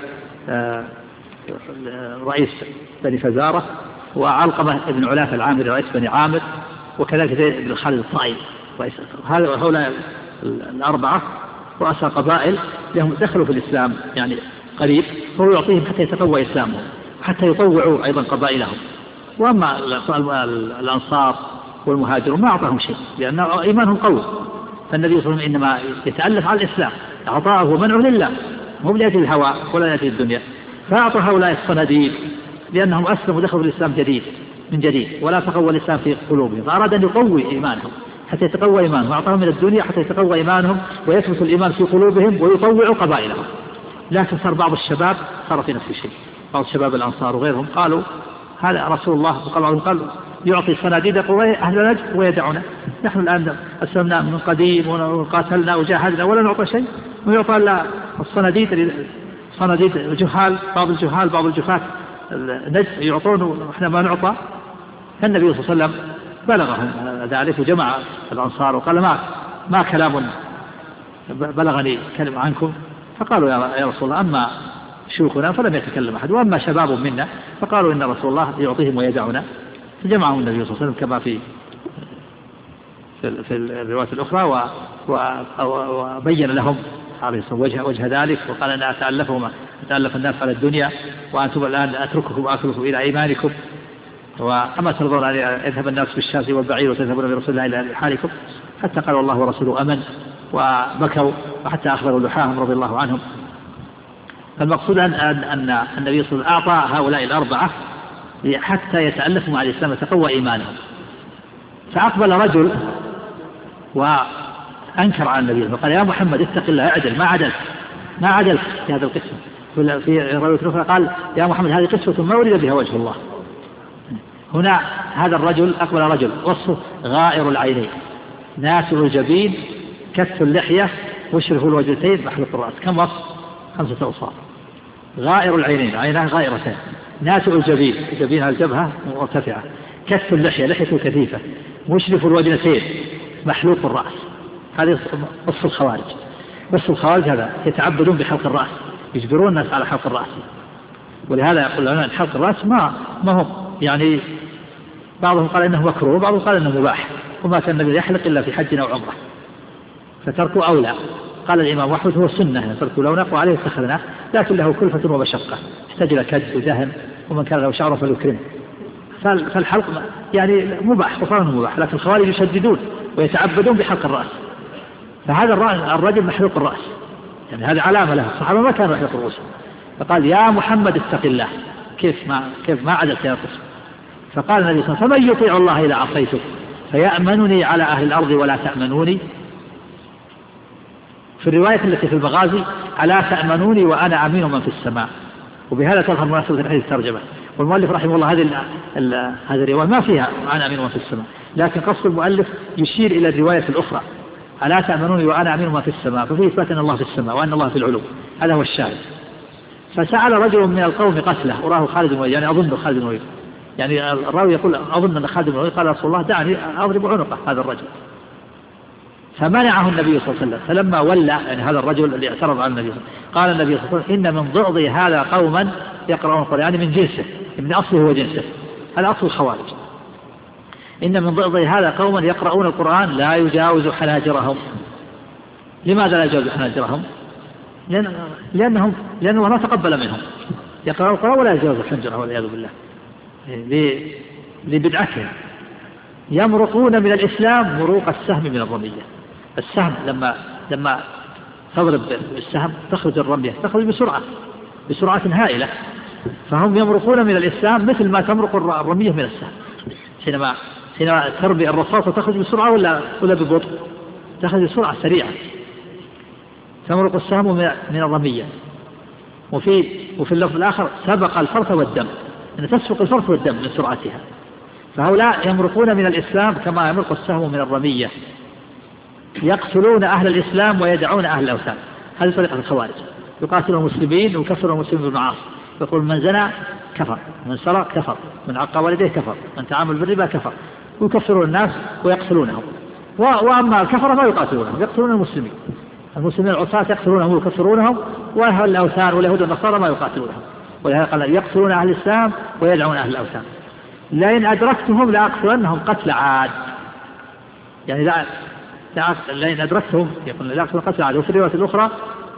رئيس بني فزارة وعلقمة بن علاثة العامري رئيس بني عامر وكذلك زيد بن خالد الطائي رئيس. هؤلاء 4 رؤساء قبائل لهم دخلوا في الإسلام يعني قريب فهو يعطيهم حتى يتقوى إسلامهم حتى يطوعوا أيضا قبائلهم. وأما الأنصار والمهاجرون ما أعطاهم شيء لأن إيمانهم قوي. فالنبي صلى الله عليه وسلم إنما يتألف على الإسلام أعطاه ومنعه لله مو لأجل الهوى ولا لأجل الدنيا. فأعطى هؤلاء الصناديد لأنهم أسلموا ودخلوا في الإسلام من جديد ولا تقوى الإسلام في قلوبهم فأراد أن يقوي إيمانهم حتى يتقوى إيمانهم وأعطاهم من الدنيا حتى يتقوى إيمانهم ويثبت الإيمان في قلوبهم ويطوعوا قبائلهم. لكن صار بعض الشباب صار في نفس الشيء بعض الشباب الأنصار وغيرهم قالوا هذا رسول الله قال يعطي صناديد أهل نجد ويدعنا نحن الآن أسلمنا من قديم وقاتلنا وجاهدنا ولا نعطى شيء ويعطى إلا صناديد الجهال بعض الجفاة نجد يعطون وإحنا ما نعطى. فالنبي صلى الله عليه وسلم بلغهم ذلك وجمع الأنصار وقال ما كلام بلغني كلمة عنكم فقالوا يا رسول الله أما شيوخنا فلم يتكلم أحد، وأما شباب منا فقالوا إن رسول الله يعطيهم ويدعنا، فجمعهم النبي صلى الله عليه وسلم كما في الروايات الأخرى وبين لهم عليه الصلاة والسلام وجه ذلك، وقال أنا أتألف الناس على الدنيا وأنتم الآن أترككم وأكلكم إلى إيمانكم، وأما ترضون أن يذهب الناس بالشاة والبعير وتذهبون برسول الله إلى حالكم، حتى قال الله ورسوله أمن، وبكوا وحتى أخبروا لحاهم رضي الله عنهم. فالمقصود أن النبي صلى الله عليه وسلم أعطى هؤلاء الأربعة حتى يتألفوا مع الإسلام وتقوى إيمانهم. فأقبل رجل وأنكر على النبي وقال يا محمد اتق الله اعدل، ما عدلت في هذا القسم. في رواية أخرى قال يا محمد هذه قسوة ما أريد بها وجه الله. هنا هذا الرجل أقبل رجل وصفه غائر العينين، ناتع الجبين، كث اللحية، مشرف الوجهتين، محلق الرأس. كم وصف؟ 5 أوصاف. غائر العينين، عيناه غائرتان، ناتع الجبين، جبين على الجبهة مرتفعة، كث اللحية، لحيته كثيفة، مشرف الوجهتين، محلوق الرأس. هذه وصف الخوارج. وصف الخوارج هذا يتعبدون بحلق الرأس، يجبرون الناس على حلق الرأس. ولهذا يقول لنا حلق الرأس ما هو يعني، بعضهم قال إنه مكروه وبعضهم قال إنه مباح، وما كان النبي يحلق إلا في حج أو عمرة، فتركوا أولى. قال الإمام أحمد هو سنة تركوا لو نقوا عليه اتخذناه، لكن له كلفة ومشقة، يحتاج إلى كد ودهن، ومن كان له شعر فليكرمه. فالحلق يعني مباح وصار مباح، لكن الخوارج يشددون ويتعبدون بحلق الرأس. فهذا الرجل محلوق الرأس، يعني هذه علامة له، الصحابة ما كانوا يحلقوا رؤوسهم. فقال يا محمد اتق الله، كيف ما عدلت يا قسم. فقال النبي صلى الله عليه وسلم فمن يطيع الله إذا عصيته فيأمنني على أهل الأرض ولا تأمنوني. في الرواية التي في المغازي ألا تأمنوني وأنا أمين من في السماء. وبهذا تظهر مناسبة الحديث الترجمة. والمؤلف رحمه الله هذه الرواية ما فيها أنا أمين من في السماء، لكن قصد المؤلف يشير إلى الرواية الأخرى ألا تأمنوني وأنا أمين من في السماء، ففيه إثبات أن الله في السماء وأن الله في العلو. هذا هو الشاهد. فسأل رجل من القوم قتله، وراه خالد بن الوليد، يعني أظن خالد بن الوليد، يعني الراوي يقول أظن أن خالد بن الوليد قال رسول الله دعني أضرب عنقه هذا الرجل. فمنعه النبي صلى الله عليه وسلم. فلما ولى يعني هذا الرجل اللي اعترض على النبي قال النبي صلى الله عليه وسلم إن من ضعض هذا قوما يقرؤون القرآن، يعني من جنسه، من أصله وجنسه، هذا أصل الخوارج. إن من ضعض هذا قوما يقرؤون القرآن لا يجاوز حناجرهم. لماذا لا يجاوز حناجرهم؟ لأنه لا تقبل منهم، يقرأون القرآن ولا يجاوز حنجرهم والعياذ بالله لبدعتهم. يمرقون من الإسلام مروق السهم من الرمية. السهم لما تضرب السهم تخرج الرمية، تخرج بسرعة هائلة، فهم يمرقون من الإسلام مثل ما تمرق الرمية من السهم. حينما ترمي الرصاصة تخرج بسرعة ولا ببطء؟ تخرج بسرعة سريعة. تمرق السهم من الرمية. وفي اللفظ الآخر سبق الفرث والدم، أن تسبق الفرث والدم من سرعتها. فهؤلاء يمرقون من الإسلام كما يمرق السهم من الرمية، يقتلون أهل الإسلام ويدعون أهل الأوثان. هذه طريقة الخوارج، يقاتلون المسلمين ويكفرون المسلمين بالمعاصي، يقول من زنى كفر، من سرق كفر، من عق والديه كفر، من تعامل بالربا كفر، ويكفرون الناس ويقتلونهم. وأما الكفر ما يقاتلونهم، يقتلون المسلمين العصاة يقتلونهم ويكفرونهم، وأهل الأوثان واليهود والنصارى ما يقاتلونهم. ولهذا قال يقتلون أهل الإسلام ويدعون أهل الأوثان. لئن أدركتهم لأقتلنهم قتل عاد، يعني لئن أدركتهم يقول لأقتلنهم قتل عاد. وفي الرواية الأخرى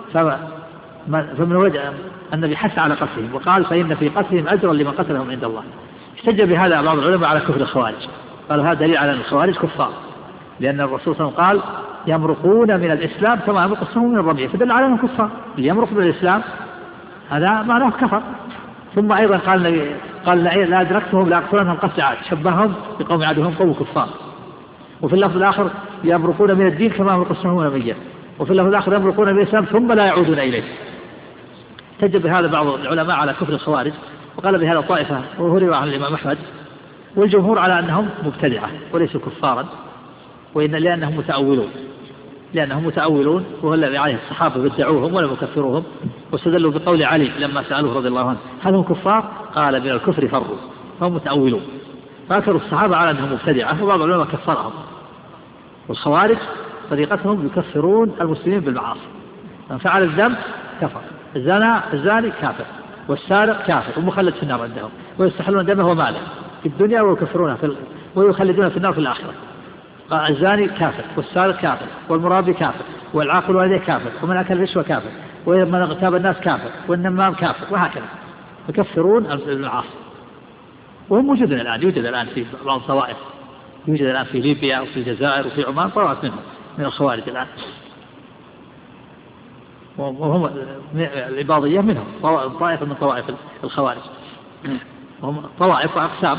فمن وجه النبي حث على قتلهم وقال فإن في قتلهم أجرا لمن قتلهم عند الله. احتج بهذا بعض العلماء على كفر الخوارج، قال هذا دليل على أن الخوارج كفار، لأن الرسول صلى الله عليه وسلم قال يمرقون من الإسلام كما يمرق السهم من الرمية، فدل على أنهم كفار. اللي يمرق من الإسلام هذا معناه كفر. ثم أيضا قال لا أدركتهم لأقتلنهم قتل عاد، شبههم بقوم عاد وهم قوم كفار. وفي اللفظ الآخر يمرقون من الدين كما يمرق السهم من الرمية. وفي اللفظ الآخر يمرقون من الإسلام ثم لا يعودون إليه. احتج بهذا بعض العلماء على كفر الخوارج، وقال بهذا طائفة وهو رواه عن الإمام أحمد، والجمهور على أنهم مبتدعة وليسوا كفارا، لأنهم متأولون، وهو الذي عليه الصحابة بدعوهم ولم يكفروهم، واستدلوا بقول علي لما سألوه رضي الله عنه هل هم كفار؟ قال من الكفر فروا، فهم متأولون. فأكثر الصحابة على أنهم مبتدعة، وبعض العلماء كفرهم. والخوارج طريقتهم يكفرون المسلمين بالمعاصي، من فعل الذنب كفر. الزاني كافر، والسارق كافر ومخلد في النار عندهم، ويستحلون دمه وماله في الدنيا ويكفرونه ويخلدونه في النار في الآخرة. الزاني كافر، والسارق كافر، والمرابي كافر، والعاقل والديه كافر، ومن أكل الرشوة كافر، ومن اغتاب الناس كافر، والنمام كافر، وهكذا يكفرون المعاصي. وهم موجودون الآن، يوجد الآن في بعض الطوائف، يوجد الآن في ليبيا وفي الجزائر وفي عمان طوائف منهم من الخوارج الآن، وهم العباضية منهم طائفة من طوائف الخوارج، هم طوائف وأقسام.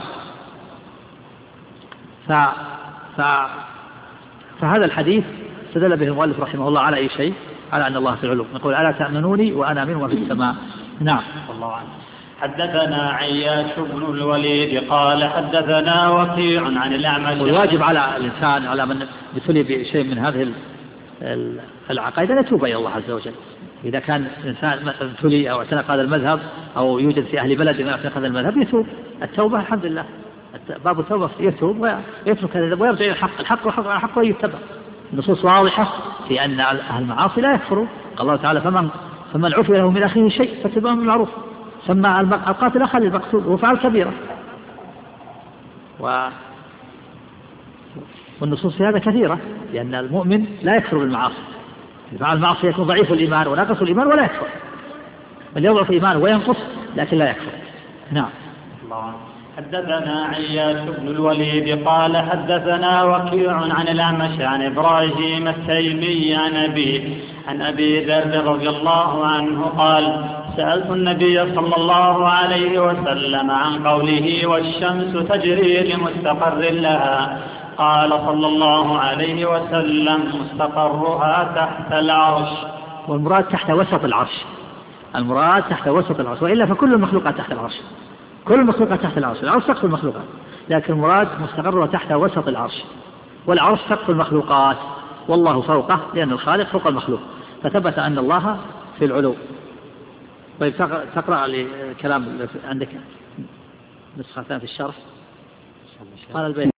فهذا الحديث استدل به المؤلف رحمه الله على أي شيء؟ على أن الله في العلو، نقول ألا تأمنوني وأنا من وفي السماء. نعم. الله عنه. حدثنا عياش بن الوليد قال حدثنا وكيع عن الأعمش. والواجب على الإنسان على من ابتلي بشيء من هذه العقائد أن يتوب إلى الله عز وجل. إذا كان الإنسان ابتلي أو اعتنق هذا المذهب أو يوجد في أهل بلد اعتنق هذا المذهب يتوب. التوبة الحمد لله، باب التوبة يتوب ويترك هذا ويرجع إلى الحق ويتبع. النصوص واضحة في أن أهل المعاصي لا يكفروا. قال الله تعالى فمن عفي له من أخيه شيء فاتباع بالمعروف. سمى القاتل أخا للمقتول وفعل كبيرة. والنصوص في هذا كثيرة، لأن المؤمن لا يكفر بالمعاصي. فعل المعاصي يكون ضعيف الإيمان وناقص الإيمان ولا يكفر، بل يضعف إيمانه وينقص لكن لا يكفر. نعم. الله. حدثنا عياش بن الوليد قال حدثنا وكيع عن الأعمش عن إبراهيم التيمي عن أبي ذر رضي الله عنه قال سألت النبي صلى الله عليه وسلم عن قوله والشمس تجري لمستقر لها، قال صلى الله عليه وسلم مستقرها تحت العرش. والمراد تحت وسط العرش، المراد تحت وسط العرش، وإلا فكل المخلوقات تحت العرش، كل المخلوقات تحت العرش. العرش سقف المخلوقات، لكن المراد مستقرها تحت وسط العرش، والعرش سقف المخلوقات والله فوقه، لأن الخالق فوق المخلوق، فثبت أن الله في العلو. طيب تقرأ لي كلام عندك نسختان في الشرح. قال البيهقي